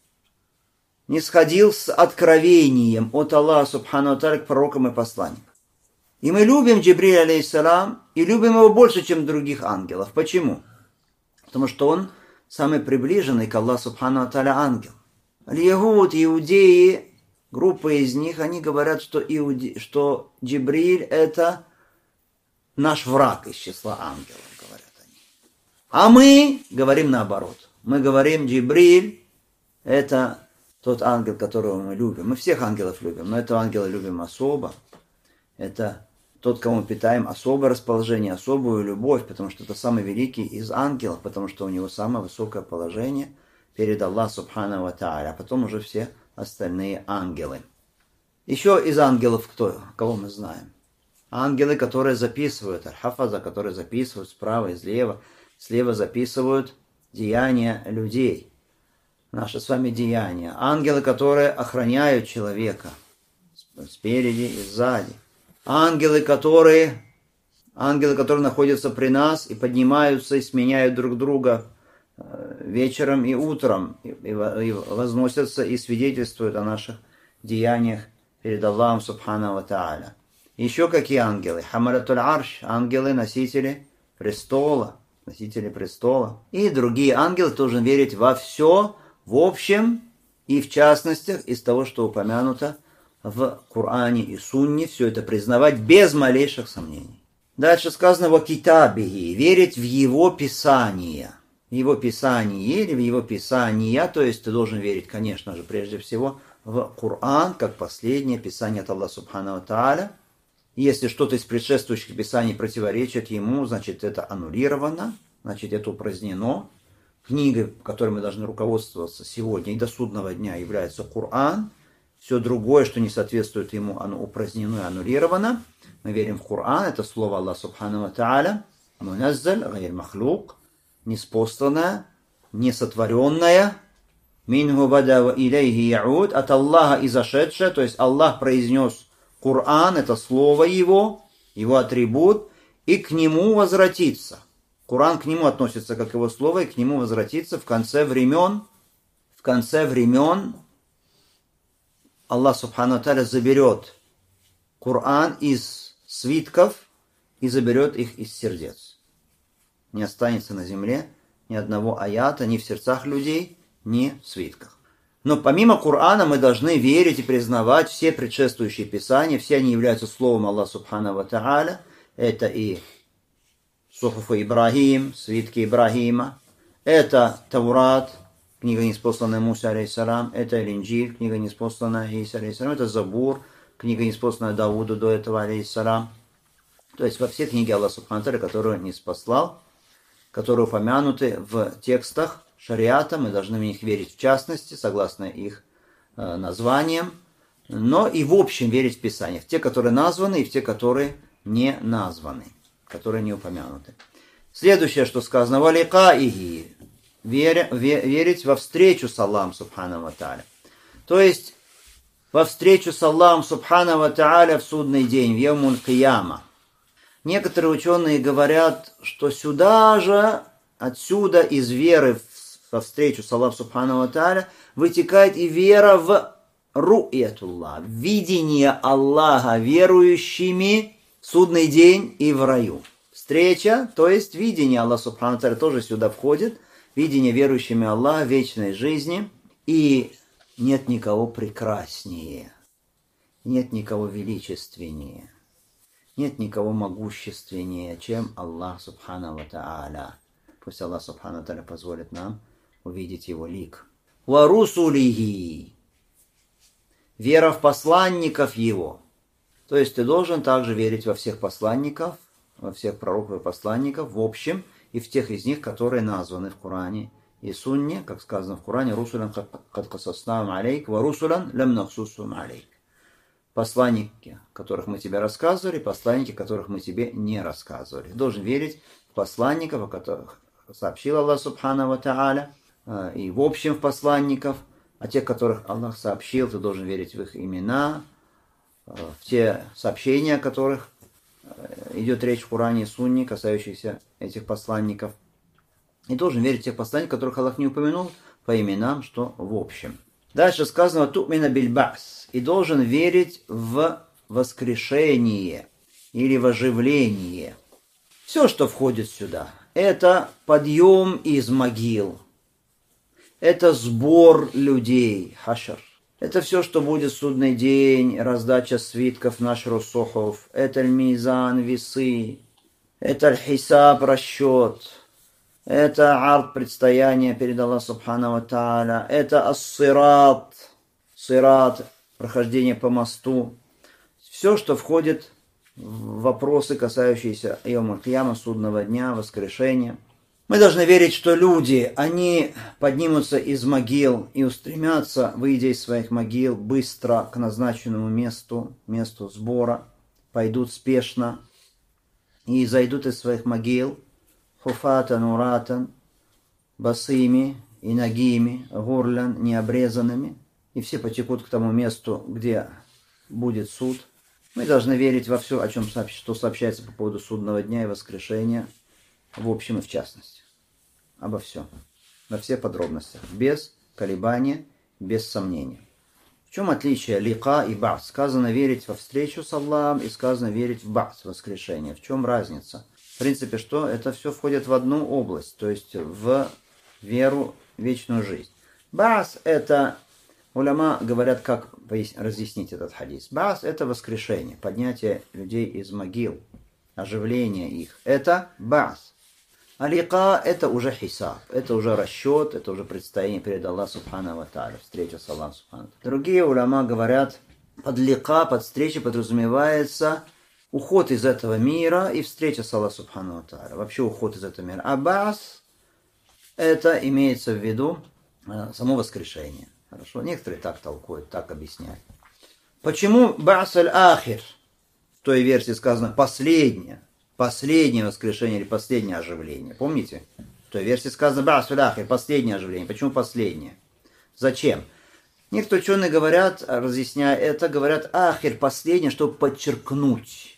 нисходил с откровением от Аллаха Субхану ва Тааля к пророкам и посланникам. И мы любим Джибриля, алейхиссалам, и любим его больше, чем других ангелов. Почему? Потому что он самый приближенный к Аллаху Субхану ва Тааля ангел. Аль-Ягуд, иудеи, группа из них, они говорят, что Джибриль это наш враг из числа ангелов, говорят они. А мы говорим наоборот. Мы говорим, Джибриль это тот ангел, которого мы любим. Мы всех ангелов любим, но этого ангела любим особо. Это тот, кому мы питаем особое расположение, особую любовь, потому что это самый великий из ангелов, потому что у него самое высокое положение перед Аллахом Субхану ва Тааля, а потом уже все остальные ангелы. Еще из ангелов кого мы знаем? Ангелы, которые записывают, аль-хафаза, которые записывают справа и слева записывают деяния людей. Наши с вами деяния. Ангелы, которые охраняют человека спереди и сзади. Ангелы, которые находятся при нас и поднимаются и сменяют друг друга вечером и утром, и возносятся и свидетельствуют о наших деяниях перед Аллахом Субхану ва Тааля. Еще какие ангелы? Хамалатуль арш, ангелы, носители престола. И другие ангелы должны верить во все, в общем и в частностях из того, что упомянуто в Коране и Сунне, все это признавать без малейших сомнений. Дальше сказано «во китабихи», верить в его писание. В его писание или в его писания, то есть ты должен верить, конечно же, прежде всего в Коран, как последнее писание от Аллаха Субхану ва Тааля. Если что-то из предшествующих писаний противоречит ему, значит это аннулировано, значит это упразднено. Книгой, которой мы должны руководствоваться сегодня и до судного дня, является Коран. Все другое, что не соответствует ему, оно упразднено и аннулировано. Мы верим в Коран, это слово Аллаха Субхану ва Тааля, муназзаль, гайр махлук, неспосланное, несотворенное, минху бада ва илейхи яуд, от Аллаха изошедшее, то есть Аллах произнес Коран, это слово его атрибут, и к нему возвратится. Коран к нему относится как его слово, и к нему возвратится в конце времен. В конце времен Аллах Субхану ва Тааля заберет Коран из свитков и заберет их из сердец. Не останется на земле ни одного аята, ни в сердцах людей, ни в свитках. Но помимо Корана мы должны верить и признавать все предшествующие писания, все они являются словом Аллаха Субхану ва Тааля. Это и Сухуфа Ибрахим, свитки Ибрахима, это Таурат, книга, ниспосланная Муса, алейхиссалам, это Инджиль, книга, ниспосланная Иса, алейхиссалам, это Забур, книга, ниспосланная Давуду до этого, алейхиссалам. То есть во все книги Аллаха Субхану ва Тааля, которые он ниспослал, которые упомянуты в текстах шариата, мы должны в них верить в частности, согласно их названиям, но и в общем верить в Писание, в те, которые названы, и в те, которые не названы, которые не упомянуты. Следующее, что сказано, валикаихи, верить во встречу с Аллахом Субхану ва Тааля. То есть во встречу с Аллахом Субхану ва Тааля в судный день, в Йомуль Кияма. Некоторые ученые говорят, что отсюда из веры во встречу с Аллахом Субхану ва Тааля вытекает и вера в ру'ятуллах, видение Аллаха верующими в судный день и в раю. Встреча, то есть видение Аллаха Субхану ва Тааля тоже сюда входит, видение верующими Аллаха вечной жизни, и нет никого прекраснее, нет никого величественнее. Нет никого могущественнее, чем Аллах Субхану ва Тааля. Пусть Аллах Субхану ва Тааля позволит нам увидеть его лик. Ва русулихи. Вера в посланников его. То есть ты должен также верить во всех посланников, во всех пророков и посланников, в общем, и в тех из них, которые названы в Коране и Сунне, как сказано в Коране, «Русулян кад касаснахум алейк, ва русулян лям нахсусхум алейк». Посланники, которых мы тебе рассказывали, посланники, которых мы тебе не рассказывали. Ты должен верить в посланников, о которых сообщил Аллах Субхану ва Тааля, и в общем в посланников, о тех, которых Аллах сообщил, ты должен верить в их имена, в те сообщения, о которых идет речь в Коране и Сунне, касающихся этих посланников. И должен верить в тех посланников, которых Аллах не упомянул по именам, что в общем. Дальше сказано «Ту'мина биль-ба'с» и должен верить в воскрешение или в оживление. Все, что входит сюда, это подъем из могил, это сбор людей, хашр. Это все, что будет в судный день, раздача свитков, нашру сухуф, это аль-мизан, весы, это аль-хисаб, расчет, это ард, предстояние перед Аллахом субхану ва тааля, это ас-сират, сират, прохождение по мосту. Все, что входит в вопросы, касающиеся йом аль-кияма, судного дня, воскрешения. Мы должны верить, что люди, они поднимутся из могил и устремятся, выйдя из своих могил, быстро к назначенному месту сбора, пойдут спешно и зайдут из своих могил хуфатан, уратан, босыми и нагими, гурлян, необрезанными, и все потекут к тому месту, где будет суд. Мы должны верить во все, что сообщается по поводу судного дня и воскрешения, в общем и в частности. Обо всем. Во всех подробностях. Без колебания, без сомнения. В чем отличие лика и ба'с? Сказано верить во встречу с Аллахом и сказано верить в ба'с, воскрешение. В чем разница? В принципе, что это все входит в одну область, то есть в веру, вечную жизнь. Ба'с это, уляма говорят, как разъяснить этот хадис. Ба'с это воскрешение, поднятие людей из могил, оживление их. Это ба'с. А лика это уже хисаб, это уже расчет, это уже предстояние перед Аллахом субхану ва тааля, встреча с Аллахом субхану. Другие уляма говорят, под лика, под встречей подразумевается уход из этого мира и встреча с Аллахом субхану ва тааля, вообще уход из этого мира. А ба'с это имеется в виду само воскрешение. Хорошо, некоторые так толкуют, так объясняют. Почему ба'с аль-ахир? В той версии сказано последнее воскрешение или последнее оживление. Помните? В той версии сказано ба'с аль-ахир, последнее оживление. Почему последнее? Зачем? Некоторые ученые говорят, разъясняя это, говорят ахир, последнее, чтобы подчеркнуть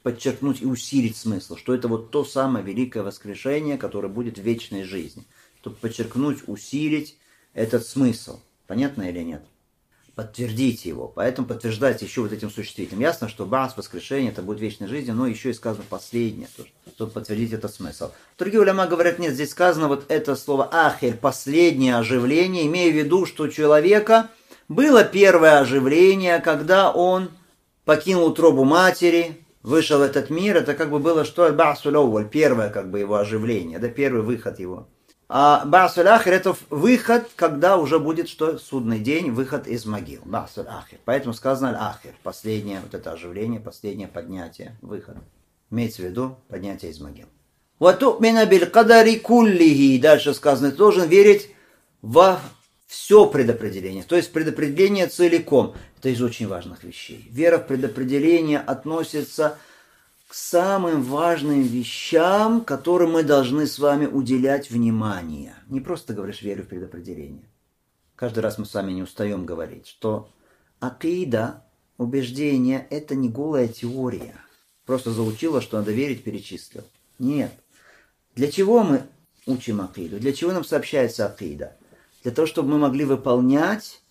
и усилить смысл, что это вот то самое великое воскрешение, которое будет в вечной жизни. Чтобы подчеркнуть, усилить этот смысл. Понятно или нет? Подтвердите его. Поэтому подтверждайте еще вот этим существительным. Ясно, что ба'с, воскрешение, это будет вечной жизни, но еще и сказано последнее, чтобы подтвердить этот смысл. Другие уляма говорят, нет, здесь сказано вот это слово ахир, последнее оживление, имея в виду, что у человека было первое оживление, когда он покинул утробу матери, вышел в этот мир, это как бы было что? Ба'суль ауаль, первое как бы его оживление, да, первый выход его. А ба'суль ахир это выход, когда уже будет что? Судный день, выход из могил. Ба'суль ахир. Поэтому сказано аль-ахир, последнее вот это оживление, последнее поднятие, выход. Имеется в виду поднятие из могил. Ва ту'мина биль кадари куллихи. Дальше сказано, ты должен верить во все предопределение. То есть предопределение целиком. Это из очень важных вещей. Вера в предопределение относится к самым важным вещам, которым мы должны с вами уделять внимание. Не просто говоришь верю в предопределение. Каждый раз мы с вами не устаем говорить, что акида, убеждение, это не голая теория. Просто заучила, что надо верить, перечислил. Нет. Для чего мы учим акиду? Для чего нам сообщается акида? Для того, чтобы мы могли выполнять,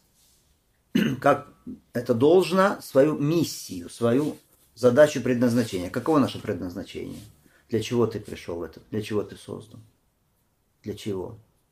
как это должно, свою миссию, свою задачу предназначения. Каково наше предназначение? Для чего ты пришел в это? Для чего ты создан? Для чего?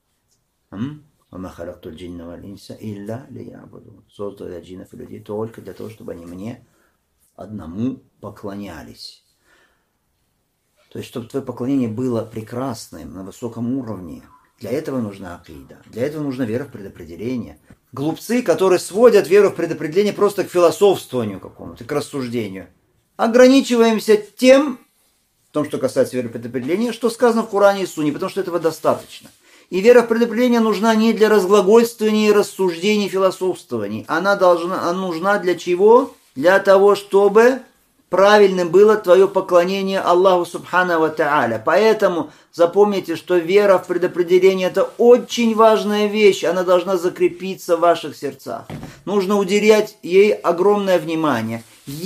Создал джиннов и людей только для того, чтобы они мне одному поклонялись. То есть, чтобы твое поклонение было прекрасным, на высоком уровне. Для этого нужна акида. Для этого нужна вера в предопределение. Глупцы, которые сводят веру в предопределение просто к философствованию какому-то, к рассуждению. Ограничиваемся тем, в том, что касается веры в предопределение, что сказано в Коране и Сунне, потому что этого достаточно. И вера в предопределение нужна не для разглагольствования, рассуждений, философствований. Она нужна для чего? Для того, чтобы правильным было твое поклонение Аллаху Субхану ва Тааля. Поэтому запомните, что вера в предопределение – это очень важная вещь. Она должна закрепиться в ваших сердцах. Нужно уделять ей огромное внимание.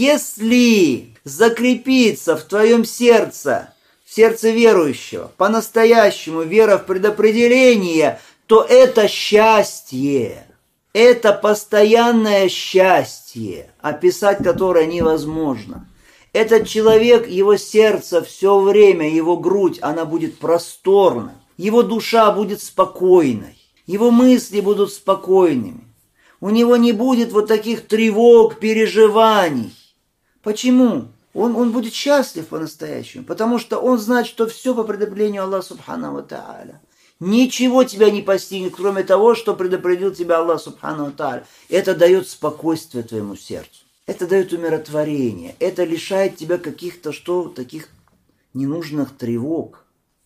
Если закрепиться в твоем сердце, в сердце верующего, по-настоящему вера в предопределение, то это счастье. Это постоянное счастье, описать которое невозможно. Этот человек, его сердце все время, его грудь, она будет просторной. Его душа будет спокойной. Его мысли будут спокойными. У него не будет вот таких тревог, переживаний. Почему? Он будет счастлив по-настоящему, потому что он знает, что все по предопределению Аллаха Субхану ва Тааля. Ничего тебя не постигнет, кроме того, что предопределил тебя Аллах Субхану ва Тааля. Это дает спокойствие твоему сердцу. Это дает умиротворение. Это лишает тебя каких-то таких ненужных тревог.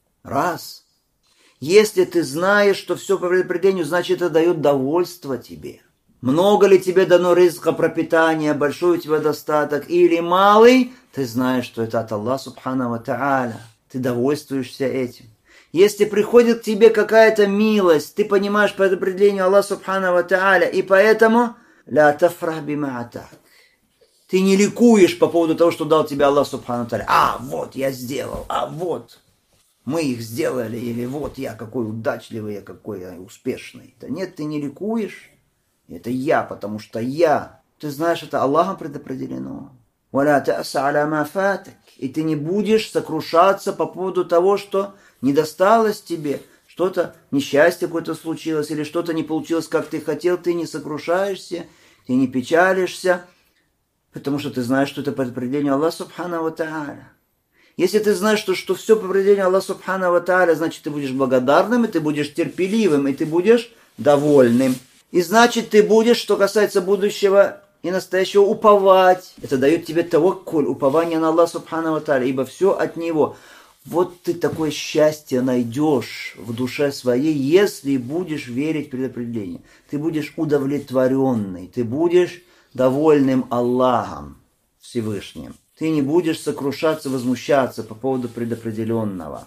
Раз. Если ты знаешь, что все по предопределению, значит, это дает довольство тебе. Много ли тебе дано ризка, пропитания, большой у тебя достаток или малый, ты знаешь, что это от Аллаха Субхану ва Тааля. Ты довольствуешься этим. Если приходит к тебе какая-то милость, ты понимаешь по определению Аллаха Субхану ва Тааля, и поэтому ля тафрах бима атак. Ты не ликуешь по поводу того, что дал тебе Аллах Субхану ва Тааля. Вот я сделал, вот мы их сделали, или вот я какой удачливый, я какой я успешный. Да нет, ты не ликуешь. Это я, потому что я. Ты знаешь, это Аллахом предопределено. Валя та'са аля ма фатак. И ты не будешь сокрушаться по поводу того, что не досталось тебе, что-то, несчастье какое-то случилось, или что-то не получилось, как ты хотел, ты не сокрушаешься, ты не печалишься, потому что ты знаешь, что это по определению Аллаха Субхану ва Тааля. Если ты знаешь, что все по определению Аллаха Субхану ва Тааля, значит, ты будешь благодарным, и ты будешь терпеливым, и ты будешь довольным. И значит, ты будешь, что касается будущего и настоящего, уповать. Это дает тебе таваккуль, упование на Аллаха Субхану ва Тааля, ибо все от Него. Вот ты такое счастье найдешь в душе своей, если будешь верить в предопределение. Ты будешь удовлетворенный, ты будешь довольным Аллахом Всевышним. Ты не будешь сокрушаться, возмущаться по поводу предопределенного.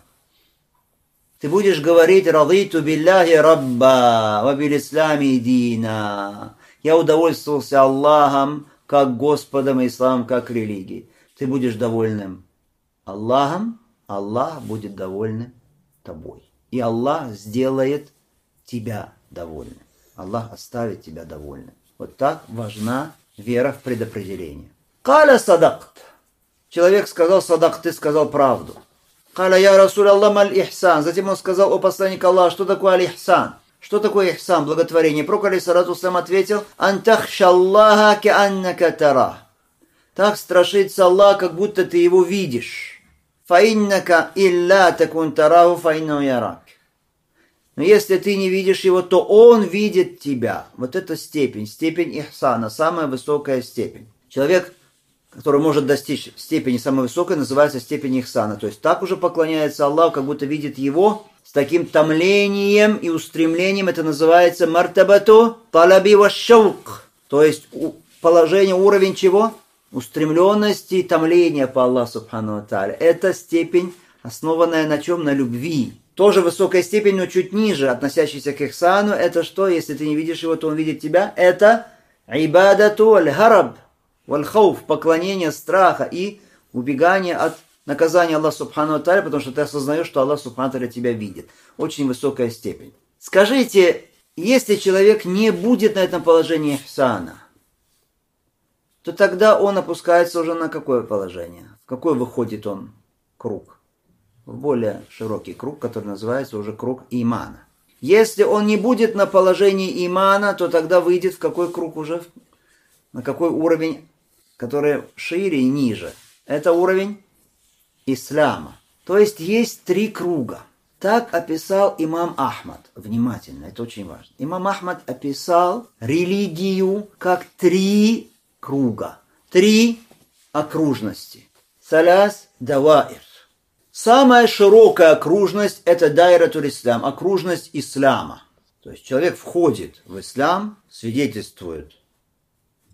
Ты будешь говорить «Радиту билляхи рабба, ва бил ислами дина». Я удовольствовался Аллахом, как Господом, и исламом, как религией. Ты будешь довольным Аллахом, Аллах будет доволен тобой. И Аллах сделает тебя довольным. Аллах оставит тебя довольным. Вот так важна вера в предопределение. Каля садакт. Человек сказал садакт, ты сказал правду. Каля я Расуль Аллах маль ихсан. Затем он сказал, о посланник Аллаха, что такое аль-ихсан? Что такое ихсан, благотворение? Пророк алейхиссалату вассалям ответил, антахшаллаха кааннака тара. Так страшится Аллах, как будто ты его видишь. Фаиннака илля такун тараху фаиннаху ярак. Но если ты не видишь его, то он видит тебя. Вот это степень ихсана, самая высокая степень. Человек, который может достичь степени самой высокой, называется степень ихсана. То есть так уже поклоняется Аллаху, как будто видит его с таким томлением и устремлением. Это называется мартабату талаби ва шаук. То есть положение, уровень чего? Устремленности и томления по Аллаху Субхану ва Тааля. Это степень, основанная на чем? На любви. Тоже высокая степень, но чуть ниже, относящаяся к ихсану. Это что? Если ты не видишь его, то он видит тебя. Это ибадату аль-хараб валь-хауф, поклонение страха и убегание от наказания Аллаха Субхану ва Тааля, потому что ты осознаешь, что Аллах Субхану ва Тааля тебя видит. Очень высокая степень. Скажите, если человек не будет на этом положении ихсана, то тогда он опускается уже на какое положение? В какой выходит он круг? В более широкий круг, который называется уже круг имана. Если он не будет на положении имана, то тогда выйдет в какой круг уже? На какой уровень, который шире и ниже? Это уровень ислама. То есть 3 круга. Так описал имам Ахмад. Внимательно, это очень важно. Имам Ахмад описал религию как 3 круга. 3 окружности. Саляс даваир. Самая широкая окружность – это дайратуль ислам, окружность ислама. То есть человек входит в ислам, свидетельствует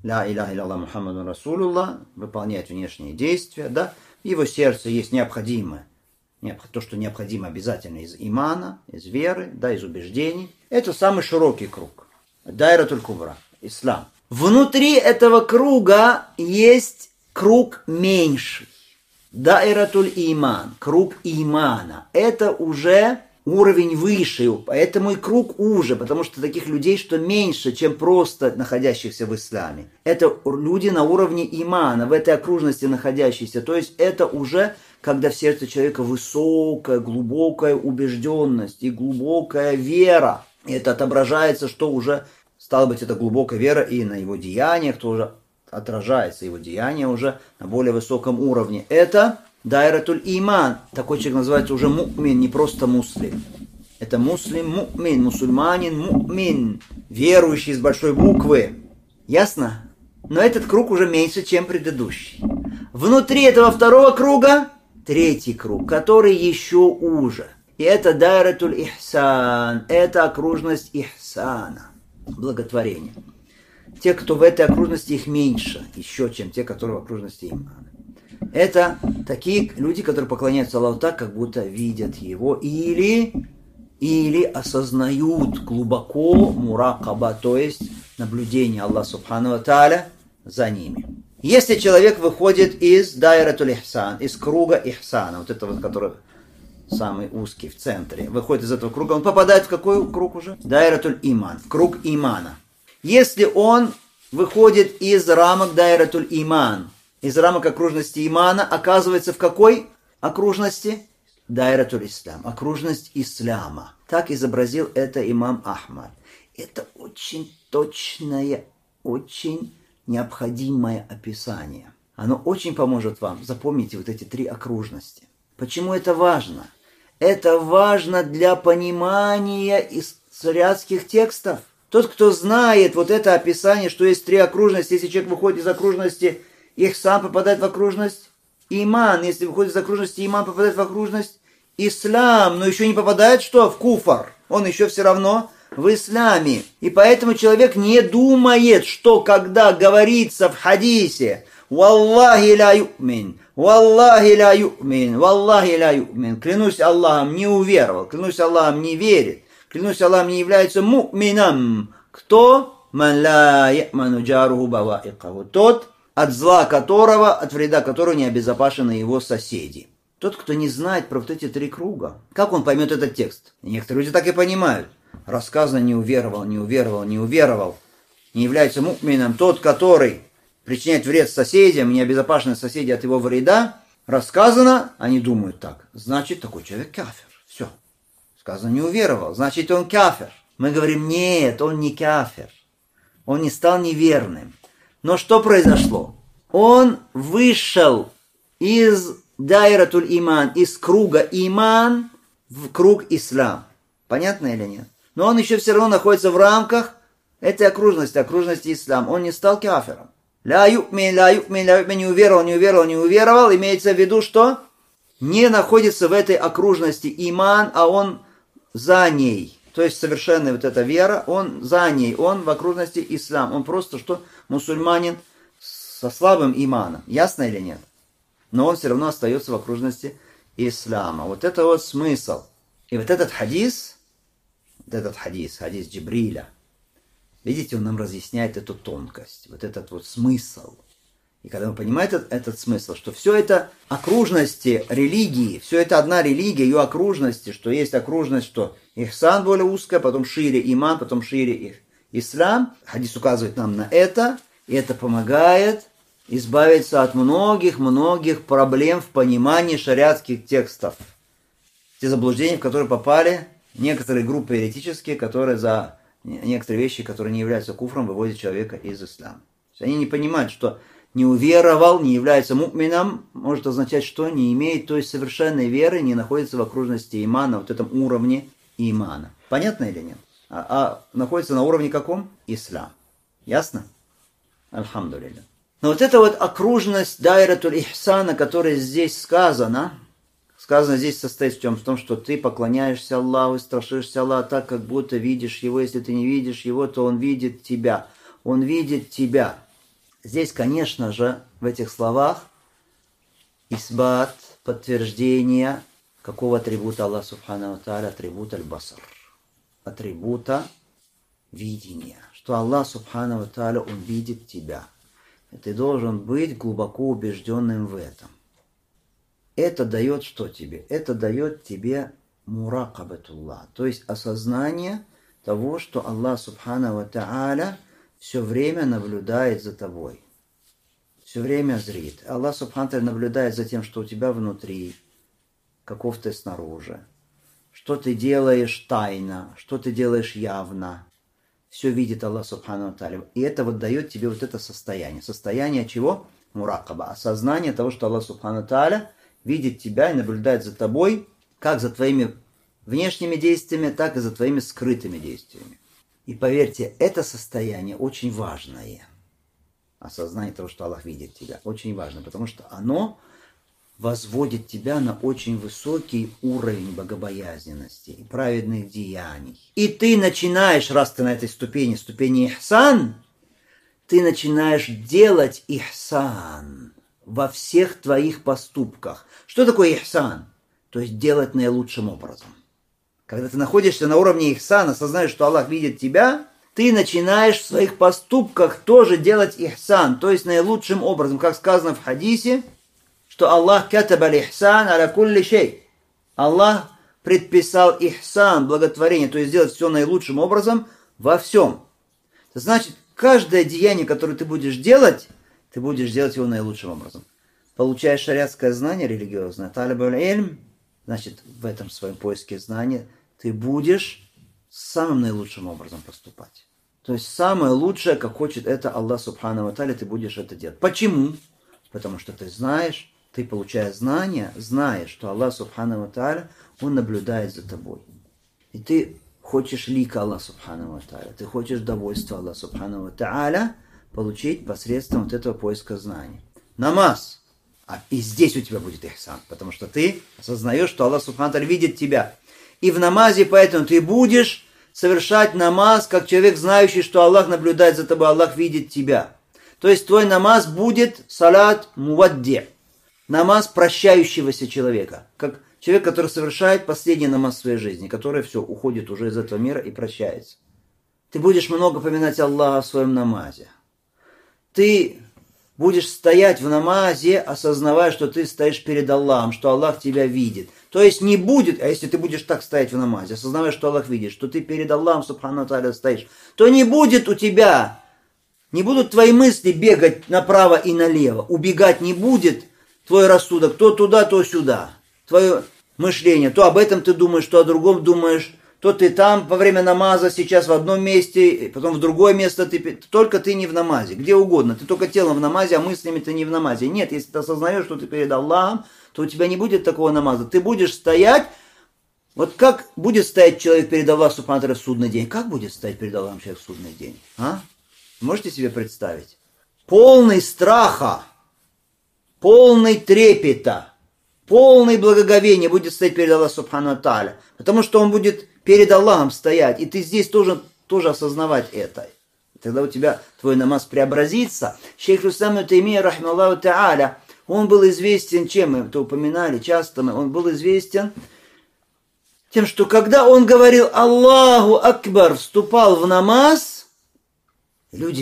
ля иляха илля Мухаммаду Расулуллах, выполняет внешние действия, да, в его сердце есть необходимое, то, что необходимо обязательно из имана, из веры, да, из убеждений. Это самый широкий круг. Дайратуль кубра, ислам. Внутри этого круга есть круг меньший. Дайратуль иман, круг имана. Это уже уровень выше, поэтому и круг уже, потому что таких людей, что меньше, чем просто находящихся в исламе. Это люди на уровне имана, в этой окружности находящиеся. То есть это уже, когда в сердце человека высокая, глубокая убежденность и глубокая вера. И это отображается, что уже, стало быть, это глубокая вера и на его деяниях, то уже отражается его деяние уже на более высоком уровне. Это дайратуль иман. Такой человек называется уже му'мин, не просто муслим. Это муслим му'мин, мусульманин му'мин, верующий с большой буквы. Ясно? Но этот круг уже меньше, чем предыдущий. Внутри этого второго круга третий круг, который еще уже. И это дайратуль ихсан, это окружность ихсана, благотворения. Те, кто в этой окружности, их меньше еще, чем те, которые в окружности имана. Это такие люди, которые поклоняются Аллаху так, как будто видят его, или осознают глубоко муракаба, то есть наблюдение Аллаха Субхану ва Тааля за ними. Если человек выходит из дайратуль ихсан, из круга ихсана, вот этого, который самый узкий в центре, выходит из этого круга, он попадает в какой круг уже? Дайратуль иман, в круг имана. Если он выходит из рамок дайратуль иман, из рамок окружности имана, оказывается в какой окружности? Дайратуль ислам, окружность ислама. Так изобразил это имам Ахмад. Это очень точное, очень необходимое описание. Оно очень поможет вам. Запомните вот эти три окружности. Почему это важно? Это важно для понимания шариатских текстов. Тот, кто знает вот это описание, что есть три окружности, если человек выходит из окружности ихсан, попадает в окружность иман. Если выходит из окружности иман, попадает в окружность ислам. Но еще не попадает что? В куфар. Он еще все равно в исламе. И поэтому человек не думает, что когда говорится в хадисе «Валлахи ла ю'мин», «Валлахи ла ю'мин», «Валлахи ла ю'мин», клянусь Аллахом, не уверовал, клянусь Аллахом, не верит, клянусь Аллахом, не является му'мином. Кто? «Ман ла я'ману джаруху баваикаху», тот, от зла которого, от вреда которого не обезопасены его соседи. Тот, кто не знает про вот эти три круга. Как он поймет этот текст? Некоторые люди так и понимают. Рассказано не уверовал, не уверовал, не уверовал. Не является му'мином тот, который причиняет вред соседям, не обезопасены соседи от его вреда. Рассказано, они думают так. Значит, такой человек кафир. Все. Сказано не уверовал, значит он кафир. Мы говорим, нет, он не кафир. Он не стал неверным. Но что произошло? Он вышел из дайратуль иман, из круга иман в круг ислам. Понятно или нет? Но он еще все равно находится в рамках этой окружности, окружности ислам. Он не стал кафиром. Ля ю'мин, ля ю'мин, ля ю'мин, не уверовал, не уверовал, не уверовал. Имеется в виду, что не находится в этой окружности иман, а он за ней. То есть совершенная вот эта вера, он за ней, он в окружности ислам. Он просто что? Мусульманин со слабым иманом. Ясно или нет? Но он все равно остается в окружности ислама. Вот это вот смысл. И вот этот хадис, хадис Джибриля, видите, он нам разъясняет эту тонкость, вот этот вот смысл. И когда вы понимаете этот смысл, что все это окружности религии, все это одна религия, ее окружности, что есть окружность, что ихсан более узкая, потом шире иман, потом шире ислам. Хадис указывает нам на это, и это помогает избавиться от многих проблем в понимании шариатских текстов. Те заблуждения, в которые попали некоторые группы еретические, которые за некоторые вещи, которые не являются куфром, выводят человека из ислама. Они не понимают, что не уверовал, не является му'мином, может означать, что не имеет той совершенной веры, не находится в окружности имана, вот этом уровне имана. Понятно или нет? А находится на уровне каком? Ислам. Ясно? Альхамдулилля. Но вот эта вот окружность дайратуль ихсана, которая здесь сказано здесь состоит в том, что ты поклоняешься Аллаху, страшишься Аллаха так, как будто видишь Его. Если ты не видишь Его, то Он видит тебя. Он видит тебя. Здесь, конечно же, в этих словах исбат, подтверждение какого атрибута Аллах Субхану ва Тааля, атрибута аль-басар, атрибута видения, что Аллах Субхану ва Тааля, Он видит тебя. И ты должен быть глубоко убежденным в этом. Это дает что тебе? Это дает тебе муракабатуллах, то есть осознание того, что Аллах Субхану ва Тааля все время наблюдает за тобой. Все время зрит. Аллах Субхану ва Тааля наблюдает за тем, что у тебя внутри, каков ты снаружи, что ты делаешь тайно, что ты делаешь явно. Все видит Аллах Субхану ва Тааля. И это вот дает тебе вот это состояние. Состояние чего? Муракаба. Осознание того, что Аллах Субхану ва Тааля видит тебя и наблюдает за тобой, как за твоими внешними действиями, так и за твоими скрытыми действиями. И поверьте, это состояние очень важное. Осознание того, что Аллах видит тебя, очень важно, потому что оно возводит тебя на очень высокий уровень богобоязненности и праведных деяний. И ты начинаешь, раз ты на этой ступени ихсан, ты начинаешь делать ихсан во всех твоих поступках. Что такое ихсан? То есть делать наилучшим образом. Когда ты находишься на уровне ихсана, осознаешь, что Аллах видит тебя, ты начинаешь в своих поступках тоже делать ихсан, то есть наилучшим образом. Как сказано в хадисе, что Аллах катаба аль-ихсан аля кулли шей. Аллах предписал ихсан, благотворение, то есть сделать все наилучшим образом во всем. Это значит, каждое деяние, которое ты будешь делать его наилучшим образом. Получаешь шариатское знание религиозное, талибуль ильм, значит, в этом своем поиске знания ты будешь самым наилучшим образом поступать. То есть самое лучшее, как хочет это Аллах Субхану ва Тааля, ты будешь это делать. Почему? Потому что ты знаешь, ты, получая знания, знаешь, что Аллах Субхану ва Тааля, Он наблюдает за тобой. И ты хочешь лика Аллаха Субхану ва Тааля, ты хочешь довольства Аллаха Субхану ва Тааля получить посредством вот этого поиска знаний. Намаз. И здесь у тебя будет ихсан, потому что ты осознаешь, что Аллах Субхану ва Тааля видит тебя. И в намазе поэтому ты будешь совершать намаз, как человек, знающий, что Аллах наблюдает за тобой, Аллах видит тебя. То есть твой намаз будет салат мувадди, намаз прощающегося человека, как человек, который совершает последний намаз в своей жизни, который все, уходит уже из этого мира и прощается. Ты будешь много поминать Аллаха в своем намазе. Ты будешь стоять в намазе, осознавая, что ты стоишь перед Аллахом, что Аллах тебя видит. То есть не будет, а если ты будешь так стоять в намазе, осознавая, что Аллах видит, что ты перед Аллахом, Субхану ва Тааля, стоишь, то не будет у тебя, не будут твои мысли бегать направо и налево, убегать не будет твой рассудок, то туда, то сюда. Твое мышление, то об этом ты думаешь, то о другом думаешь, то ты там во время намаза, сейчас в одном месте, потом в другое место, только ты не в намазе, где угодно, ты только телом в намазе, а мыслями ты не в намазе. Нет, если ты осознаешь, что ты перед Аллахом, то у тебя не будет такого намаза. Ты будешь стоять, вот как будет стоять человек перед Аллахом Субхану ва Тааля в судный день? Как будет стоять перед Аллахом человек в судный день? Можете себе представить? Полный страха, полный трепета, полный благоговения будет стоять перед Аллахом Субхану ва Тааля. Потому что он будет перед Аллахом стоять. И ты здесь тоже осознавать это. И тогда у тебя твой намаз преобразится. Шейх Ислам ибн Таймия, рахималлаху тааля, он был известен, чем мы это упоминали часто, он был известен тем, что когда он говорил Аллаху Акбар, вступал в намаз, люди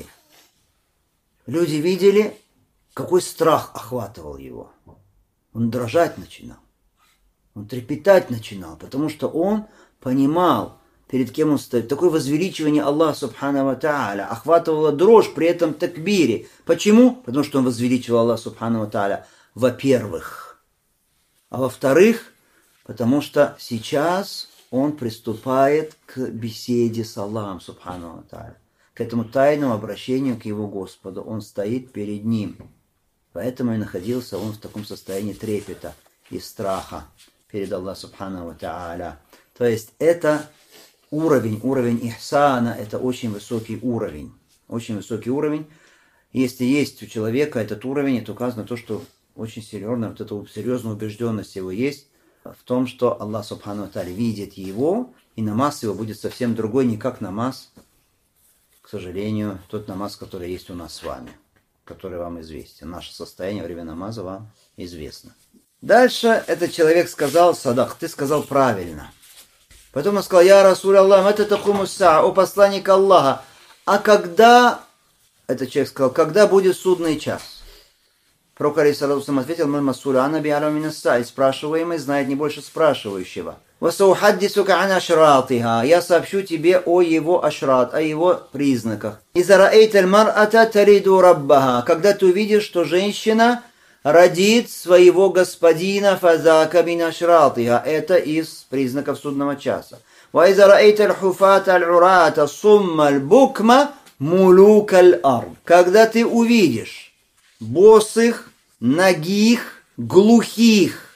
видели, какой страх охватывал его. Он дрожать начинал. Он трепетать начинал, потому что он понимал, перед кем он стоит. Такое возвеличивание Аллаха Субхану ва Тааля охватывало дрожь при этом такбире. Почему? Потому что он возвеличивал Аллаха Субхану ва Тааля, во-первых. А во-вторых, потому что сейчас он приступает к беседе с Аллахом Субхану ва Тааля, к этому тайному обращению к его Господу. Он стоит перед ним. Поэтому и находился он в таком состоянии трепета и страха перед Аллахом Субхану ва Тааля. То есть это уровень ихсана, это очень высокий уровень. Очень высокий уровень. Если есть у человека этот уровень, это указано на то, что очень серьезная, вот эта серьезная убежденность его есть в том, что Аллах Субхану ва Тааля видит его, и намаз его будет совсем другой, не как намаз, к сожалению, тот намаз, который есть у нас с вами. который вам известен. Наше состояние во время намаза вам известно. Дальше этот человек сказал: садах, ты сказал правильно. Потом он сказал: я Расуль Аллах, это такумуса, о посланник Аллаха. А когда, этот человек сказал, когда будет судный час? Пророк алейхиссалату ответил: мой масуля анаби аля минасса, и спрашиваемый знает не больше спрашивающего. Васаухаддисука ан ашратиха, я сообщу тебе о его ашрат, о его признаках. Иза раэйталь мар'ата тариду раббаха, когда ты увидишь, что женщина родит своего господина, фазака мин ашратиха, это из признаков судного часа. Ва иза раэйталь хуфата аль-урата сумма аль-букма мулука аль-ард, когда ты увидишь босых, нагих, глухих,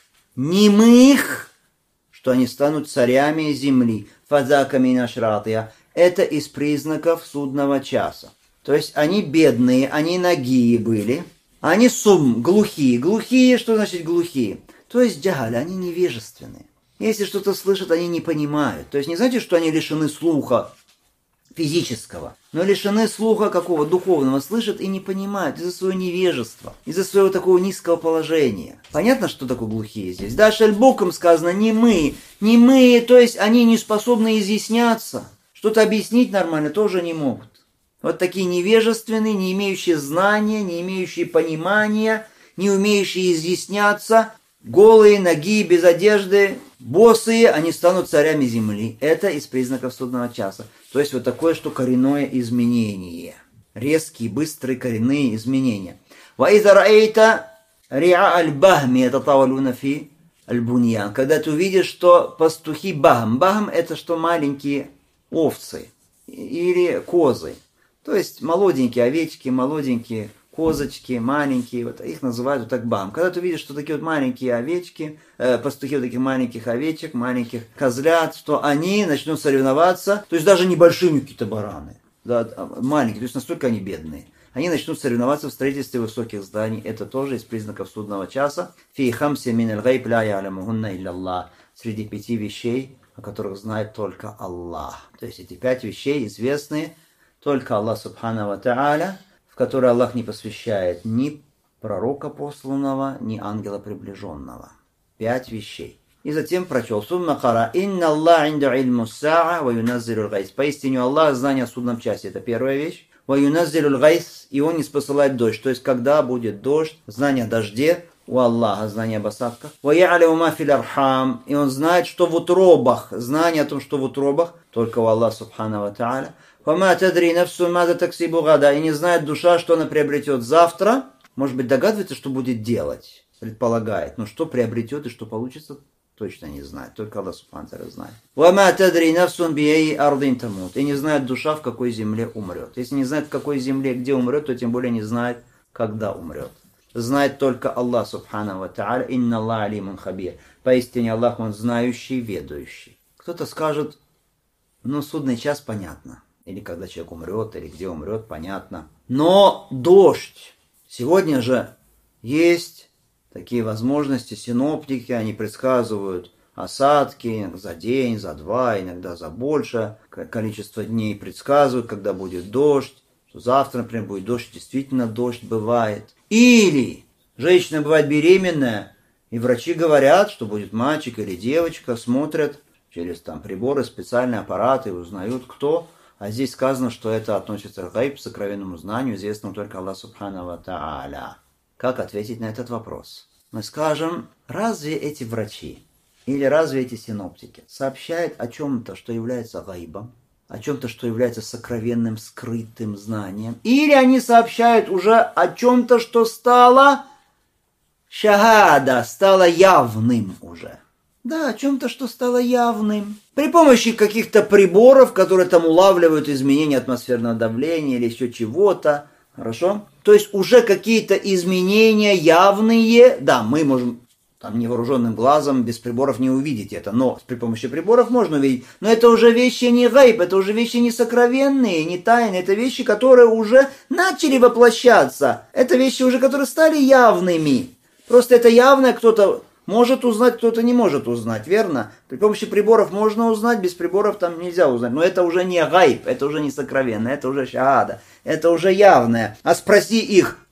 немых, что они станут царями земли. Фазака мин ашратиха. Это из признаков судного часа. То есть они бедные, они нагие были. Они глухие. Глухие, что значит глухие? То есть джахаль, они невежественные. Если что-то слышат, они не понимают. То есть не значит, что они лишены слуха физического, но лишены слуха какого? Духовного, слышат и не понимают из-за своего невежества, из-за своего такого низкого положения. Понятно, что такое глухие здесь? Да, шальбуком сказано немые, то есть они не способны изъясняться. Что-то объяснить нормально тоже не могут. Вот такие невежественные, не имеющие знания, не имеющие понимания, не умеющие изъясняться, голые, ноги, без одежды, босые, они станут царями земли. Это из признаков судного часа. То есть вот такое, что коренное изменение. Резкие, быстрые коренные изменения. وَإِذَا رَأَيْتَ رِعَاءَ الْبَهْمِ يَتَطَاوَلُونَ فِي الْبُنْيَانِ. Когда ты увидишь, что пастухи бахм. Бахм это что маленькие овцы или козы. То есть молоденькие овечки, молоденькие козочки, маленькие, вот их называют вот так бахм. Когда ты видишь, что такие вот маленькие овечки, пастухи вот таких маленьких овечек, маленьких козлят, что они начнут соревноваться, то есть даже небольшими какие-то бараны, да, маленькие, то есть настолько они бедные. Они начнут соревноваться в строительстве высоких зданий. Это тоже из признаков судного часа. Фи хамси мин аль-гайб ла я'ламухунна илля Аллах. Среди 5 вещей, о которых знает только Аллах. То есть эти 5 вещей известные только Аллах субхану ва та'аля, в которые Аллах не посвящает ни пророка посланного, ни ангела приближенного. 5 вещей. И затем прочел: «Сумма хара, инна Аллах инда ильму саа, ва юназзилу л-гайс». Поистине Аллах знание о судном часе. Это первая вещь. «Ва юназзилу л-гайс», и Он не спосылает дождь. То есть, когда будет дождь, знание о дожде, у Аллаха знание об осадках. «Ва я'аляму ма фил архам», и Он знает, что в утробах. Знание о том, что в утробах, только у Аллаха субхану ва та'аля. «Фама тадри нафсу маза таксибу гада», и не знает душа, что она приобретет завтра. Может быть, догадывается, что будет делать, предполагает. Но что приобретет и что получится, точно не знает. Только Аллах субхану ва та'аля знает. «Вама тадри нафсун бией ардин тамут», и не знает душа, в какой земле умрет. Если не знает, в какой земле, где умрет, то тем более не знает, когда умрет. Знает только Аллах субхану ва та'аля. «Инна Аллах алимун хабир». Поистине Аллах, Он знающий, ведающий. Кто-то скажет: ну, судный час понятно. Или когда человек умрет, или где умрет, понятно. Но дождь. Сегодня же есть такие возможности. Синоптики, они предсказывают осадки за день, за 2, иногда за больше. Количество дней предсказывают, когда будет дождь. Что завтра, например, будет дождь. Действительно, дождь бывает. Или женщина бывает беременная, и врачи говорят, что будет мальчик или девочка. Смотрят через там приборы, специальные аппараты, и узнают, кто. А здесь сказано, что это относится к гайб, сокровенному знанию, известному только Аллаху субхану ва та'аля. Как ответить на этот вопрос? Мы скажем: разве эти врачи или разве эти синоптики сообщают о чем-то, что является гайбом, о чем-то, что является сокровенным, скрытым знанием? Или они сообщают уже о чем-то, что стало шахада, стало явным уже? Да, о чем-то, что стало явным. При помощи каких-то приборов, которые там улавливают изменения атмосферного давления или еще чего-то. Хорошо? То есть уже какие-то изменения явные. Да, мы можем там невооруженным глазом без приборов не увидеть это. Но при помощи приборов можно увидеть. Но это уже вещи не гайб, это уже вещи не сокровенные, не тайные. Это вещи, которые уже начали воплощаться. Это вещи уже, которые стали явными. Просто это явное кто-то может узнать, кто-то не может узнать, верно? При помощи приборов можно узнать, без приборов там нельзя узнать. Но это уже не гайб, это уже не сокровенное, это уже шахада, это уже явное. А спроси их,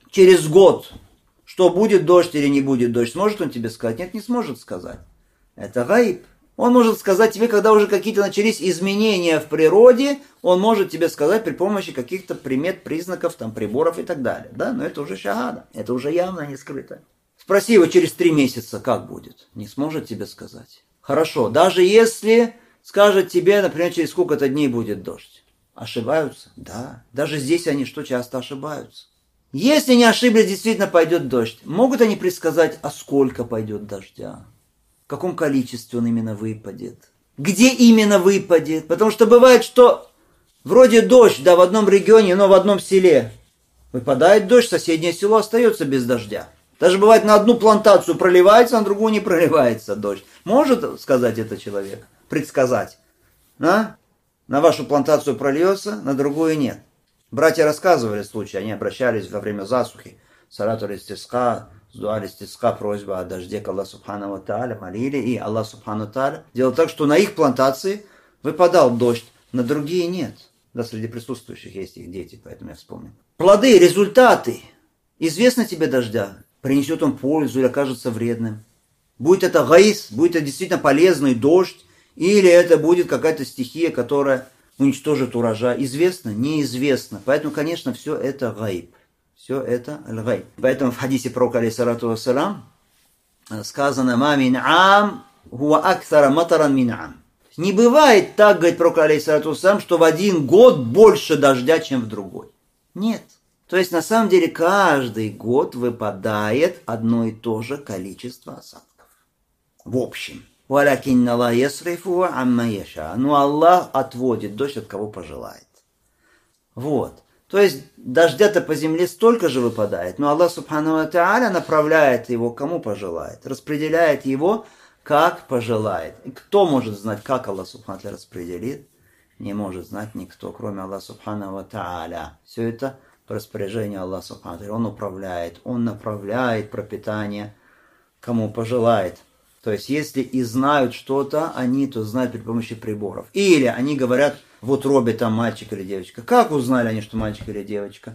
через год, что будет дождь или не будет дождь, сможет он тебе сказать? Нет, не сможет сказать. Это гайб. Он может сказать тебе, когда уже какие-то начались изменения в природе, он может тебе сказать при помощи каких-то примет, признаков, там, приборов и так далее. Да? Но это уже шахада, это уже явно не скрыто. Спроси его через 3 месяца, как будет. Не сможет тебе сказать. Хорошо, даже если скажет тебе, например, через сколько-то дней будет дождь. Ошибаются? Да. Даже здесь они что, часто ошибаются. Если не ошиблись, действительно пойдет дождь. Могут они предсказать, а сколько пойдет дождя? В каком количестве он именно выпадет? Где именно выпадет? Потому что бывает, что вроде дождь, да, в одном регионе, но в одном селе. Выпадает дождь, соседнее село остается без дождя. Даже бывает, на одну плантацию проливается, а на другую не проливается дождь. Может сказать это человек? Предсказать? На вашу плантацию прольется, на другую нет. Братья рассказывали случай, они обращались во время засухи. Салату истиска, дуа истиска, просьба о дожде к Аллаху Субхану ва Тааля, молили, и Аллах Субхану ва Тааля делал так, что на их плантации выпадал дождь, на другие нет. Да, среди присутствующих есть их дети, поэтому я вспомнил. Плоды, результаты. Известно тебе дождя? Принесет он пользу или окажется вредным? Будет это гаис, будет это действительно полезный дождь, или это будет какая-то стихия, которая уничтожит урожай? Известно? Неизвестно. Поэтому, конечно, все это гайб. Все это аль-гайб. Поэтому в хадисе пророка, алейхиссалату вассалам, сказано «Ма мин ам хуа аксара матаран мин ам». Не бывает так, говорит пророк, алейхиссалату вассалам, что в один год больше дождя, чем в другой. Нет. То есть, на самом деле, каждый год выпадает одно и то же количество осадков. В общем. Но Аллах отводит дождь от кого пожелает. Вот. То есть, дождя-то по земле столько же выпадает, но Аллах Субхану ва Тааля направляет его кому пожелает. Распределяет его как пожелает. И кто может знать, как Аллах Субхану ва Тааля распределит? Не может знать никто, кроме Аллаха Субхану ва Тааля. Все это по распоряжению Аллаха Субхану ва Тааля. Он управляет, он направляет пропитание кому пожелает. То есть, если и знают что-то, они то знают при помощи приборов. Или они говорят, в утробе там мальчик или девочка. Как узнали они, что мальчик или девочка?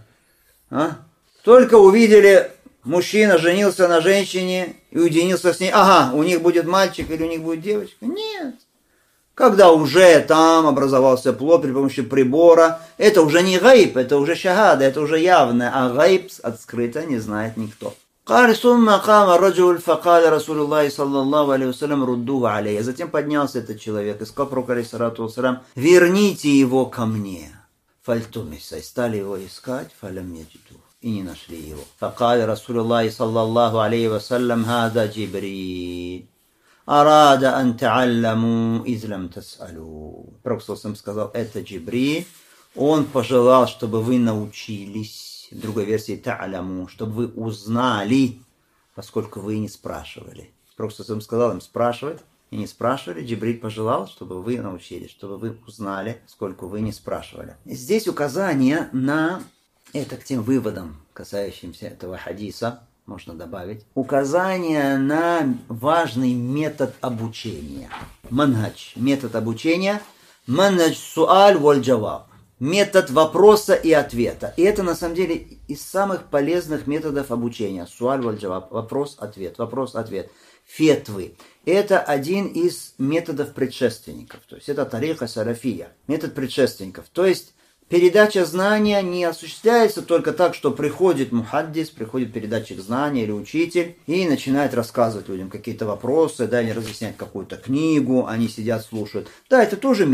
Только увидели, мужчина женился на женщине и уединился с ней. Ага, у них будет мальчик или у них будет девочка? Нет. Когда уже там образовался плод при помощи прибора, это уже не гайб, это уже шахада, это уже явное. А гайб открыто не знает никто. قال ثم قام الرجل فقال رسول الله صلى الله عليه وسلم ردوه عليه. Затем поднялся этот человек и сказал пророку алейхиссалату вассалам: верните его ко мне. Фальтумиса, и стали его искать, фалям яджиду, и не нашли его. فقال رسول الله صلى الله عليه وسلم هذا جبريل أراد أن تعلموا إذ لم تسألوا. Пророк сказал: это Джибриль, он пожелал, чтобы вы научились. В другой версии та'аляму, чтобы вы узнали, поскольку вы не спрашивали. Пророк сказал им спрашивать, и не спрашивали. Джибриль пожелал, чтобы вы научились, чтобы вы узнали, поскольку вы не спрашивали. Здесь указание на, это к тем выводам, касающимся этого хадиса, можно добавить, указание на важный метод обучения. Манхадж, метод обучения, манхадж суаль валь джаваб. Метод вопроса и ответа. И это, на самом деле, из самых полезных методов обучения. Суаль валь джаваб. Вопрос-ответ. Вопрос-ответ. Фетвы. Это один из методов предшественников. То есть, это тариха салафия. Метод предшественников. То есть, передача знания не осуществляется только так, что приходит мухаддис, приходит передатчик знания или учитель и начинает рассказывать людям какие-то вопросы, да, или разъяснять какую-то книгу, они сидят, слушают. Да, это тоже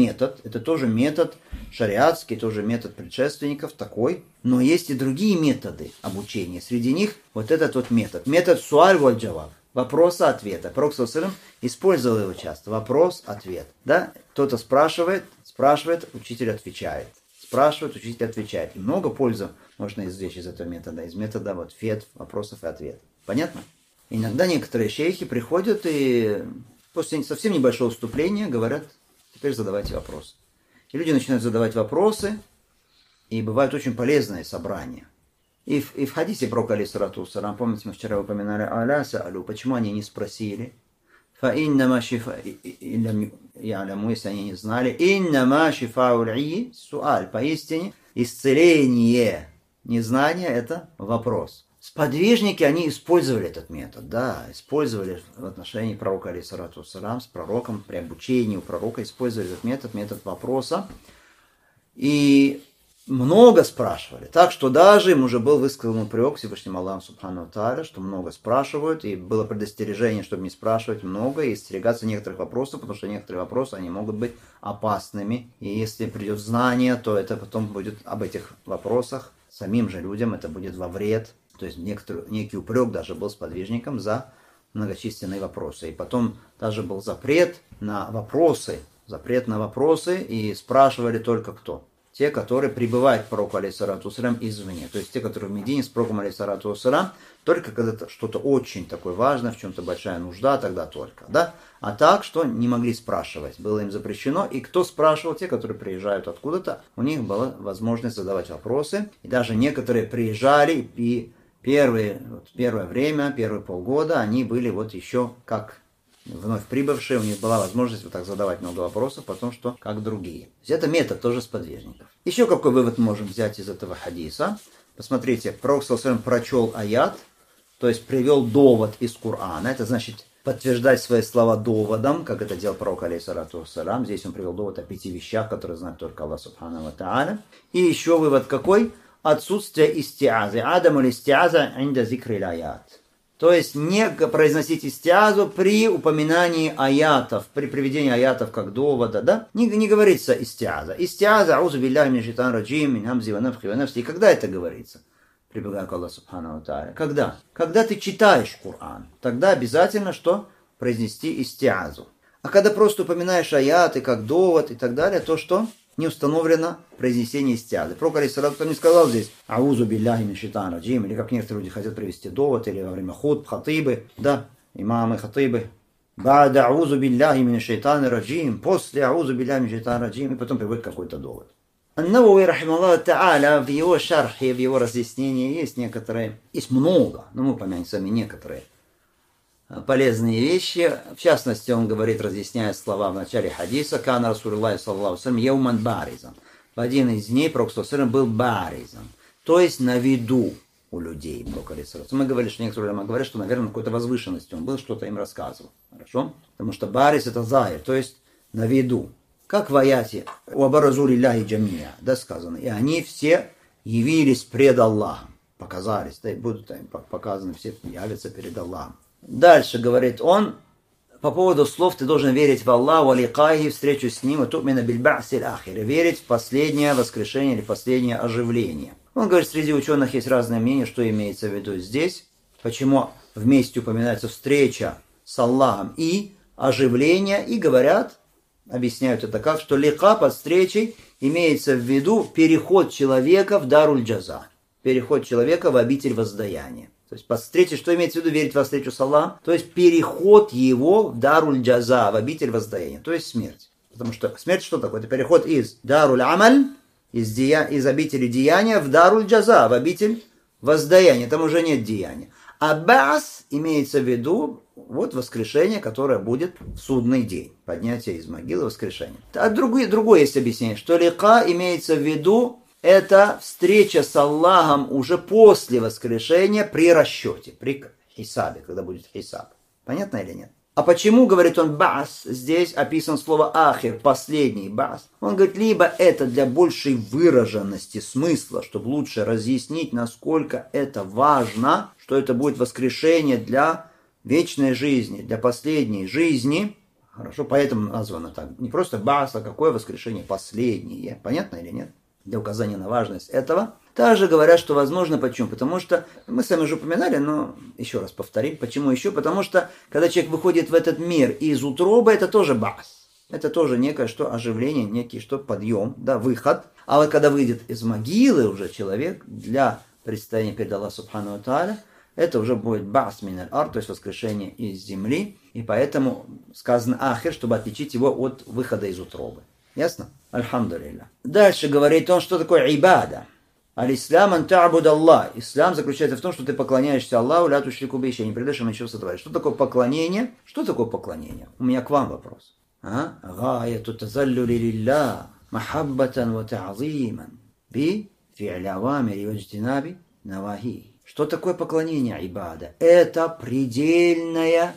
метод шариатский, тоже метод предшественников такой. Но есть и другие методы обучения. Среди них вот этот вот метод. Метод суаль валь джаваб. Вопроса-ответа. Пророк ﷺ использовал его часто. Вопрос-ответ. Да? Кто-то спрашивает, учитель отвечает. Спрашивает, учитель отвечает. И много пользы можно извлечь из этого метода. Из метода вот фетв, вопросов и ответов. Понятно? Иногда некоторые шейхи приходят и после совсем небольшого вступления говорят: теперь задавайте вопросы. И люди начинают задавать вопросы, и бывают очень полезные собрания. И в хадисе пророка, алейхиссалату вассалам, помните, мы вчера упоминали аля саалю, почему они не спросили? Фаиннама шифа, если они не знали, иннама шифауль суаль, поистине исцеление незнания — это вопрос. сподвижники, они использовали этот метод, да, использовали в отношении пророка, алейхиссалату вассалам, с пророком, при обучении у пророка использовали этот метод вопроса. И много спрашивали. Так что даже им уже был высказан упрек Всевышнему Аллаху Субхану ва Тааля, что много спрашивают, и было предостережение, чтобы не спрашивать много и остерегаться некоторых вопросов, потому что некоторые вопросы, они могут быть опасными. И если придет знание, то это потом будет об этих вопросах самим же людям, это будет во вред. То есть некий упрек даже был сподвижником за многочисленные вопросы. И потом даже был запрет на вопросы, и спрашивали только кто? Те, которые прибывают к пророку, алейхиссалату вассалям, извне. То есть те, которые в Медине с пророком, алейхиссалату вассалям, только когда это что-то очень такое важное, в чем-то большая нужда, тогда только. Да? А так, что не могли спрашивать. Было им запрещено. И кто спрашивал? Те, которые приезжают откуда-то, у них была возможность задавать вопросы. И даже некоторые приезжали, и первое время, первые полгода, они были вот еще как вновь прибывшие, у них была возможность вот так задавать много вопросов, потому что как другие. То есть это метод тоже сподвижников. Еще какой вывод можем взять из этого хадиса? Посмотрите, пророк саллаллаху алейхи ва саллям прочел аят, то есть привел довод из Корана. Это значит подтверждать свои слова доводом, как это делал пророк, алейхиссалату вассалям. Здесь он привел довод о 5 вещах, которые знает только Аллах Субхану ва Тааля. И еще вывод какой? Отсутствие истиазы. Адаму истиаза инда зикри аят. То есть не произносить истиазу при упоминании аятов, при приведении аятов как довода, да? Не говорится истиаза. Истиаза, аузу билляхи мин шайтани раджим, мин хамзи ва нафхи ва нафси. И когда это говорится? Прибегая к Аллаху Субхану ва Тааля. Когда? Когда ты читаешь Коран. Тогда обязательно что? Произнести истиазу. А когда просто упоминаешь аяты как довод и так далее, то что? Не установлено произнесение истиазы. Пророк, алейхиссалату не сказал здесь «Аузу билляхи мин шайтани раджим», или как некоторые люди хотят привести довод, или во время хутб, хатыбы, да, имамы, хатыбы. «Бада аузу билляхи мин шайтани раджим», после «Аузу билляхи мин шайтани раджим», и потом приводит какой-то довод. Ан-Навави, рахималлаху та'аля, в его шархе, в его разъяснении есть много, но мы упомянем сами некоторые полезные вещи. В частности, он говорит, разъясняя слова в начале хадиса, «Кана Расулуллахи саллаллаху алейхи ва саллям яуман баризан». В один из дней пророк саллаллаху алейхи ва саллям был баризан, то есть на виду у людей. Мы говорили, что некоторые говорят, что, наверное, на какой-то возвышенности он был, что-то им рассказывал. Хорошо? Потому что бариз это захир, то есть на виду. Как в аяте «Уабаразу лилляхи джамия», да, сказано. И они все явились пред Аллахом, показались, да, и будут показаны, все явятся перед Аллахом. Дальше говорит он, по поводу слов, ты должен верить в Аллаху, аликайхи, встречу с ним, и ту'мина биль-ба'си аль-ахири, верить в последнее воскрешение или последнее оживление. Он говорит, среди ученых есть разные мнения, что имеется в виду здесь, почему вместе упоминается встреча с Аллахом и оживление, и говорят, объясняют это как, что лика под встречей имеется в виду переход человека в даруль джаза, переход человека в обитель воздаяния. То есть под встречей, что имеется в виду верить во встречу с Аллахом? То есть переход его в даруль джаза, в обитель воздаяния, то есть смерть. Потому что смерть что такое? Это переход из даруль амаль, из обители деяния в даруль джаза, в обитель воздаяния. Там уже нет деяния. А баас имеется в виду вот воскрешение, которое будет в судный день. Поднятие из могилы, воскрешение. А другое есть объяснение, что лика имеется в виду это встреча с Аллахом уже после воскрешения при расчете, при хисабе, когда будет хисаб. Понятно или нет? А почему, говорит он, баас, здесь описано слово ахир, последний баас? Он говорит, либо это для большей выраженности смысла, чтобы лучше разъяснить, насколько это важно, что это будет воскрешение для вечной жизни, для последней жизни. Хорошо, поэтому названо так. Не просто баас, а какое воскрешение последнее. Понятно или нет? Для указания на важность этого. Также говорят, что возможно, почему? Потому что, мы с вами уже упоминали, но еще раз повторим. Почему еще? Потому что, когда человек выходит в этот мир из утробы, это тоже баас. Это тоже некое что оживление, некий что подъем, да, выход. А вот когда выйдет из могилы уже человек для предстояния перед Аллахом Субхану ва Тааля, это уже будет баас мин аль-ар, то есть воскрешение из земли. И поэтому сказано ахир, чтобы отличить его от выхода из утробы. Ясно? Альхамдулилля. Дальше говорит он, что такое ибада. Аль-ислам ан та'буд Аллах. Ислам заключается в том, что ты поклоняешься Аллаху, ля тушрику бихи, не предаешь ему ничего сотворить. Что такое поклонение? Что такое поклонение? У меня к вам вопрос. Гаяту тазаллюли лилля, махаббатан ва та'зиман, би фи'ля авамири ва джтинаби навахи. Что такое поклонение ибада? Это предельное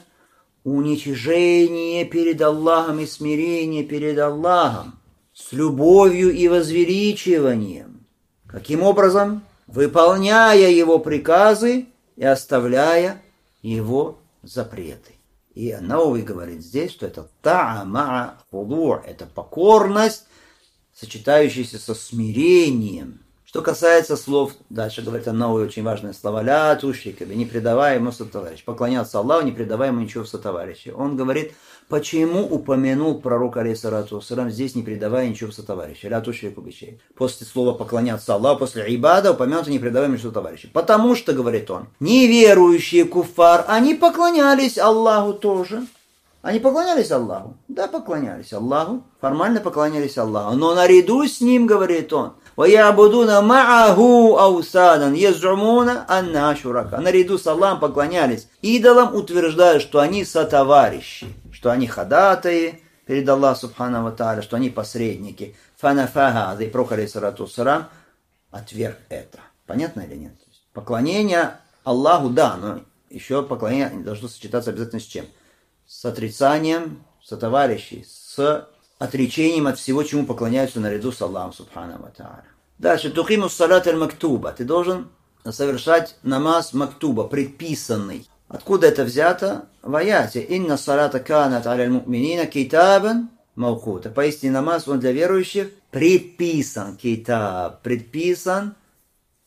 уничижение перед Аллахом и смирение перед Аллахом с любовью и возвеличиванием. Каким образом? Выполняя Его приказы и оставляя Его запреты. И Науви говорит здесь, что это та'ама худур, это покорность, сочетающаяся со смирением. Что касается слов, дальше говорит Науви очень важные слова, ля тушрика, не предавай ему сотоварищ. Поклоняться Аллаху, не предавай ему ничего в сотоварищи. Он говорит, почему упомянул пророк алейхиссалату вассалам здесь, не предавая ничего в сотоварищи. Ля тушрику бичей. После слова поклоняться Аллаху, после ибада упомянуто не предавай ему ничего в сотоварищи. Потому что, говорит он, неверующие куффар, они поклонялись Аллаху тоже. Они поклонялись Аллаху? Да, поклонялись Аллаху. Формально поклонялись Аллаху. Но наряду с ним, говорит он, وَيَعْبُدُونَ مَعَهُ أَوْسَادًا يَزْعُمُونَ أَنَّهَا شُرَكَاء. Наряду с Аллахом поклонялись идолам, утверждая, что они сотоварищи, что они ходатаи перед Аллахом субхану ва тааля, что они посредники. فَنَفَاهَا. И пророк алейхиссалату вассалам отверг это. Понятно или нет? Поклонение Аллаху, да, но еще поклонение должно сочетаться обязательно с чем? С отрицанием сотоварищей, с отречением от всего, чему поклоняются наряду с Аллахом субхану ва тааля. Дальше. Тухиму салат аль-мактуба. Ты должен совершать намаз мактуба, предписанный. Откуда это взято? В аяте. Инна салата канат аля аль-му'минина китабан маукута. Поистине намаз, он для верующих предписан. Китаб. Предписан в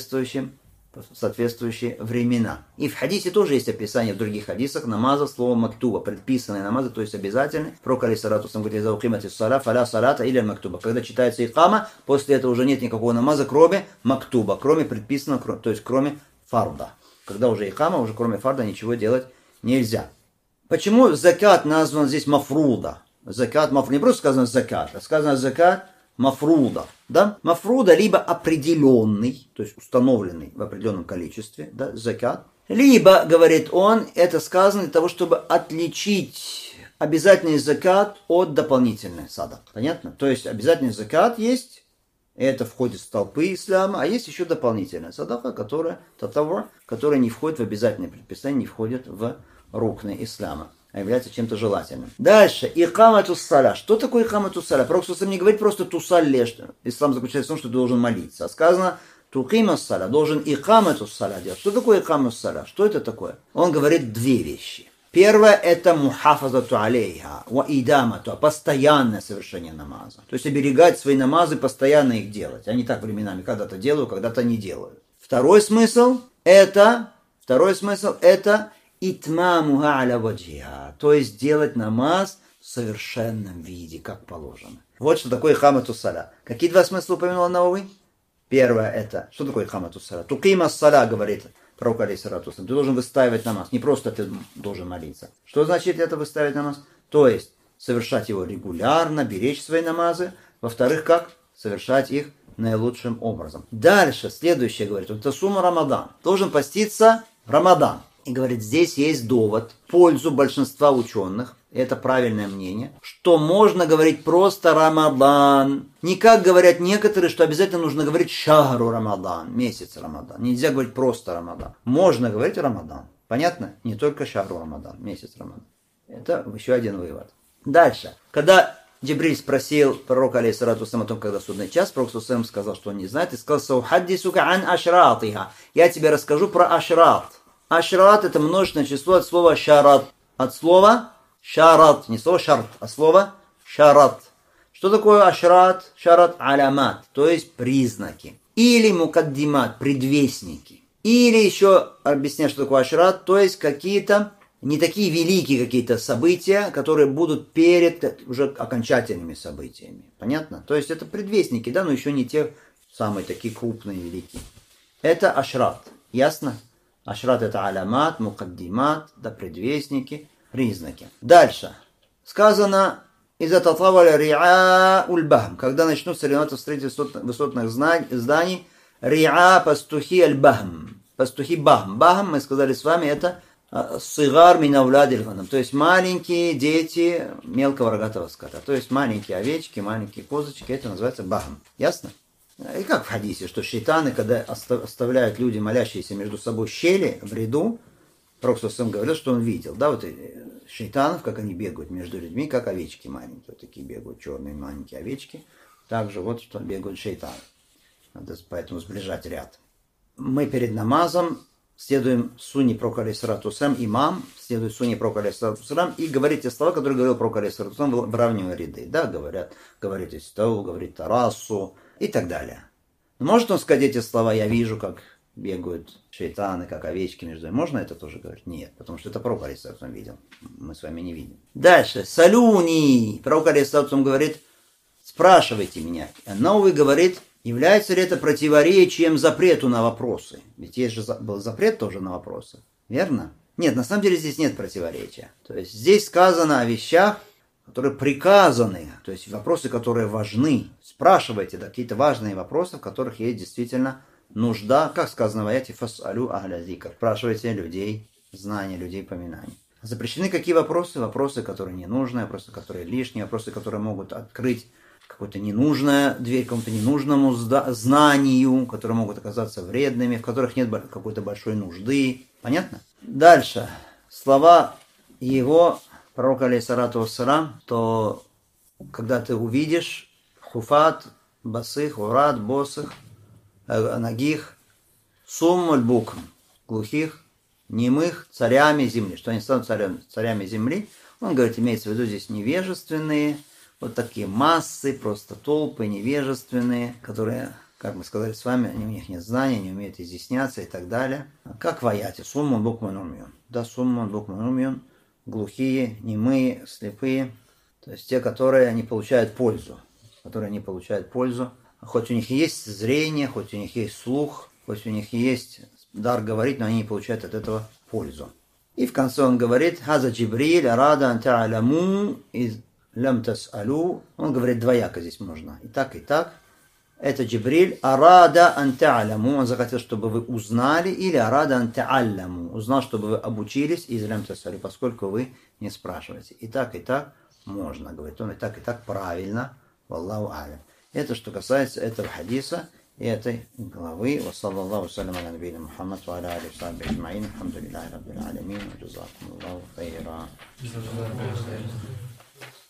соответствующие времена. И в хадисе тоже есть описание в других хадисах намаза словом мактуба, предписанные намазы, то есть обязательны. Пророк алейхиссалату вассалам говорит: «Иза уқиматис ссала, фаля салата илля мактуба». Когда читается икама, после этого уже нет никакого намаза, кроме мактуба, кроме предписанного, то есть кроме фарда. Когда уже икама, уже кроме фарда ничего делать нельзя. Почему закат назван здесь мафруда? Закат мафруда. Не просто сказано закат, а сказано закат мафруда. Да? Мафруда либо определенный, то есть установленный в определенном количестве, да, закат. Либо, говорит он, это сказано для того, чтобы отличить обязательный закат от дополнительной садак. Понятно? То есть обязательный закат есть, это входит в столпы ислама, а есть еще дополнительная садака, которая не входит в обязательное предписание, не входит в рукны ислама, а является чем-то желательным. Дальше. Икаматус сала. Что такое икаматус сала? Пророк не говорит просто тусалле, что ислам заключается в том, что ты должен молиться. А сказано тукимас сала, должен икаматус сала делать. Что такое икаматус сала? Что это такое? Он говорит две вещи. Первое – это мухафазату алейха, ва идамату, постоянное совершение намаза. То есть оберегать свои намазы, постоянно их делать. А не так временами, когда-то делаю, когда-то не делаю. Второй смысл – это итмамуха аля ваджиха, то есть делать намаз в совершенном виде, как положено. Вот что такое икаматус сала. Какие два смысла упомянул Науви? Первое – это, что такое икаматус сала? Тукимас сала, говорит пророк алейхиссалату вассалам, ты должен выстаивать намаз, не просто ты должен молиться. Что значит это выстаивать намаз? То есть совершать его регулярно, беречь свои намазы. Во-вторых, как? Совершать их наилучшим образом. Дальше, следующее, говорит, он тасума Рамадан. Должен поститься Рамадан. И говорит, здесь есть довод в пользу большинства ученых, и это правильное мнение, что можно говорить просто Рамадан. Не как говорят некоторые, что обязательно нужно говорить шахру Рамадан, месяц Рамадан. Нельзя говорить просто Рамадан. Можно говорить Рамадан. Понятно? Не только шахру Рамадан, месяц Рамадан. Это еще один вывод. Дальше. Когда Джибриль спросил пророка алейхиссалату вассалам о том, когда судный час, пророк саллаллаху алейхи сказал, что он не знает, и сказал: «Саухаддисука ан ашратиха». Я тебе расскажу про ашрат. Ашрат – это множественное число от слова шарат. От слова шарат. Не слово шарт, а слово шарат. Что такое ашрат? Шарат алямат, то есть признаки. Или мукаддимат, предвестники. Или еще объясняю, что такое ашрат, то есть какие-то не такие великие какие-то события, которые будут перед уже окончательными событиями. Понятно? То есть это предвестники, да, но еще не те самые такие крупные, великие. Это ашрат. Ясно? Ашрат – это алямат, мукаддимат, да, предвестники, признаки. Дальше. Сказано: «Иза татаваля риа уль-бахм», когда начнут соревноваться в строительстве высотных зданий, риа пастухи аль-бахм, пастухи бахм. Бахм, мы сказали с вами, это сигар минавладиль ганам, то есть маленькие дети мелкого рогатого скота, то есть маленькие овечки, маленькие козочки, это называется бахм. Ясно? И как в хадисе, что шайтаны, когда оставляют люди, молящиеся между собой щели в ряду, Пророк сам говорил, что он видел, да, вот шайтанов, как они бегают между людьми, как овечки маленькие, вот такие бегают черные маленькие овечки, также вот что бегают шайтаны. Надо поэтому сближать ряд. Мы перед намазом следуем сунне Пророка алейхиссалату вассалям, имам следует сунне Пророка алейхиссалату вассалям и говорит те слова, которые говорил Пророк алейхиссалату вассалям, выравнивая ряды, да, говорит истау, говорит тарасу и так далее. Но может он сказать эти слова, я вижу, как бегают шайтаны, как овечки между ними. Можно это тоже говорить? Нет, потому что это Пророк алейхиссалату вассалям видел. Мы с вами не видим. Дальше. Салюни. Пророк алейхиссалату вассалям говорит, спрашивайте меня. А новый говорит, является ли это противоречием запрету на вопросы? Ведь есть же был запрет тоже на вопросы. Верно? Нет, на самом деле здесь нет противоречия. То есть здесь сказано о вещах, которые приказаны, то есть вопросы, которые важны. Спрашивайте, да, какие-то важные вопросы, в которых есть действительно нужда, как сказано в аяте «Фас'алю ахля зикр». Спрашивайте людей знания, людей поминаний. Запрещены какие вопросы? Вопросы, которые не нужны, вопросы, которые лишние, вопросы, которые могут открыть какую-то ненужную дверь к какому-то ненужному знанию, которые могут оказаться вредными, в которых нет какой-то большой нужды. Понятно? Дальше. Слова его, пророка алейхиссалату вассалям, то когда ты увидишь хуфат, басых, урат, босых, нагих, суммуль букм, глухих, немых, царями земли. Что они станут царями земли? Он говорит, имеется в виду здесь невежественные, вот такие массы, просто толпы невежественные, которые, как мы сказали с вами, у них нет знаний, не умеют изъясняться и так далее. Как в аяте. Суммун букман умьюн. Да, суммун букман умьюн. Глухие, немые, слепые. То есть те, которые не получают пользу. Хоть у них и есть зрение, хоть у них есть слух, хоть у них и есть дар говорить, но они не получают от этого пользу. И в конце он говорит, «Хаза Джибриль арада ан та'аламу из лям тас'алу». Он говорит, двояко здесь можно. И так, и так. Это Джибриль арада ан та'аламу. Он захотел, чтобы вы узнали, или арада ан та'алламу. Узнал, чтобы вы обучились из лям тас'алу, поскольку вы не спрашиваете. И так можно, говорит он, и так правильно. Валлаху алям. Это что касается этого хадиса и этой главы. Ва саллаллаху салям аля набийна Мухаммад ва аля алихи ва сахбихи аджмаин. Алхамдулиллахи раббил алямин. Ва джазакумуллаху хайра.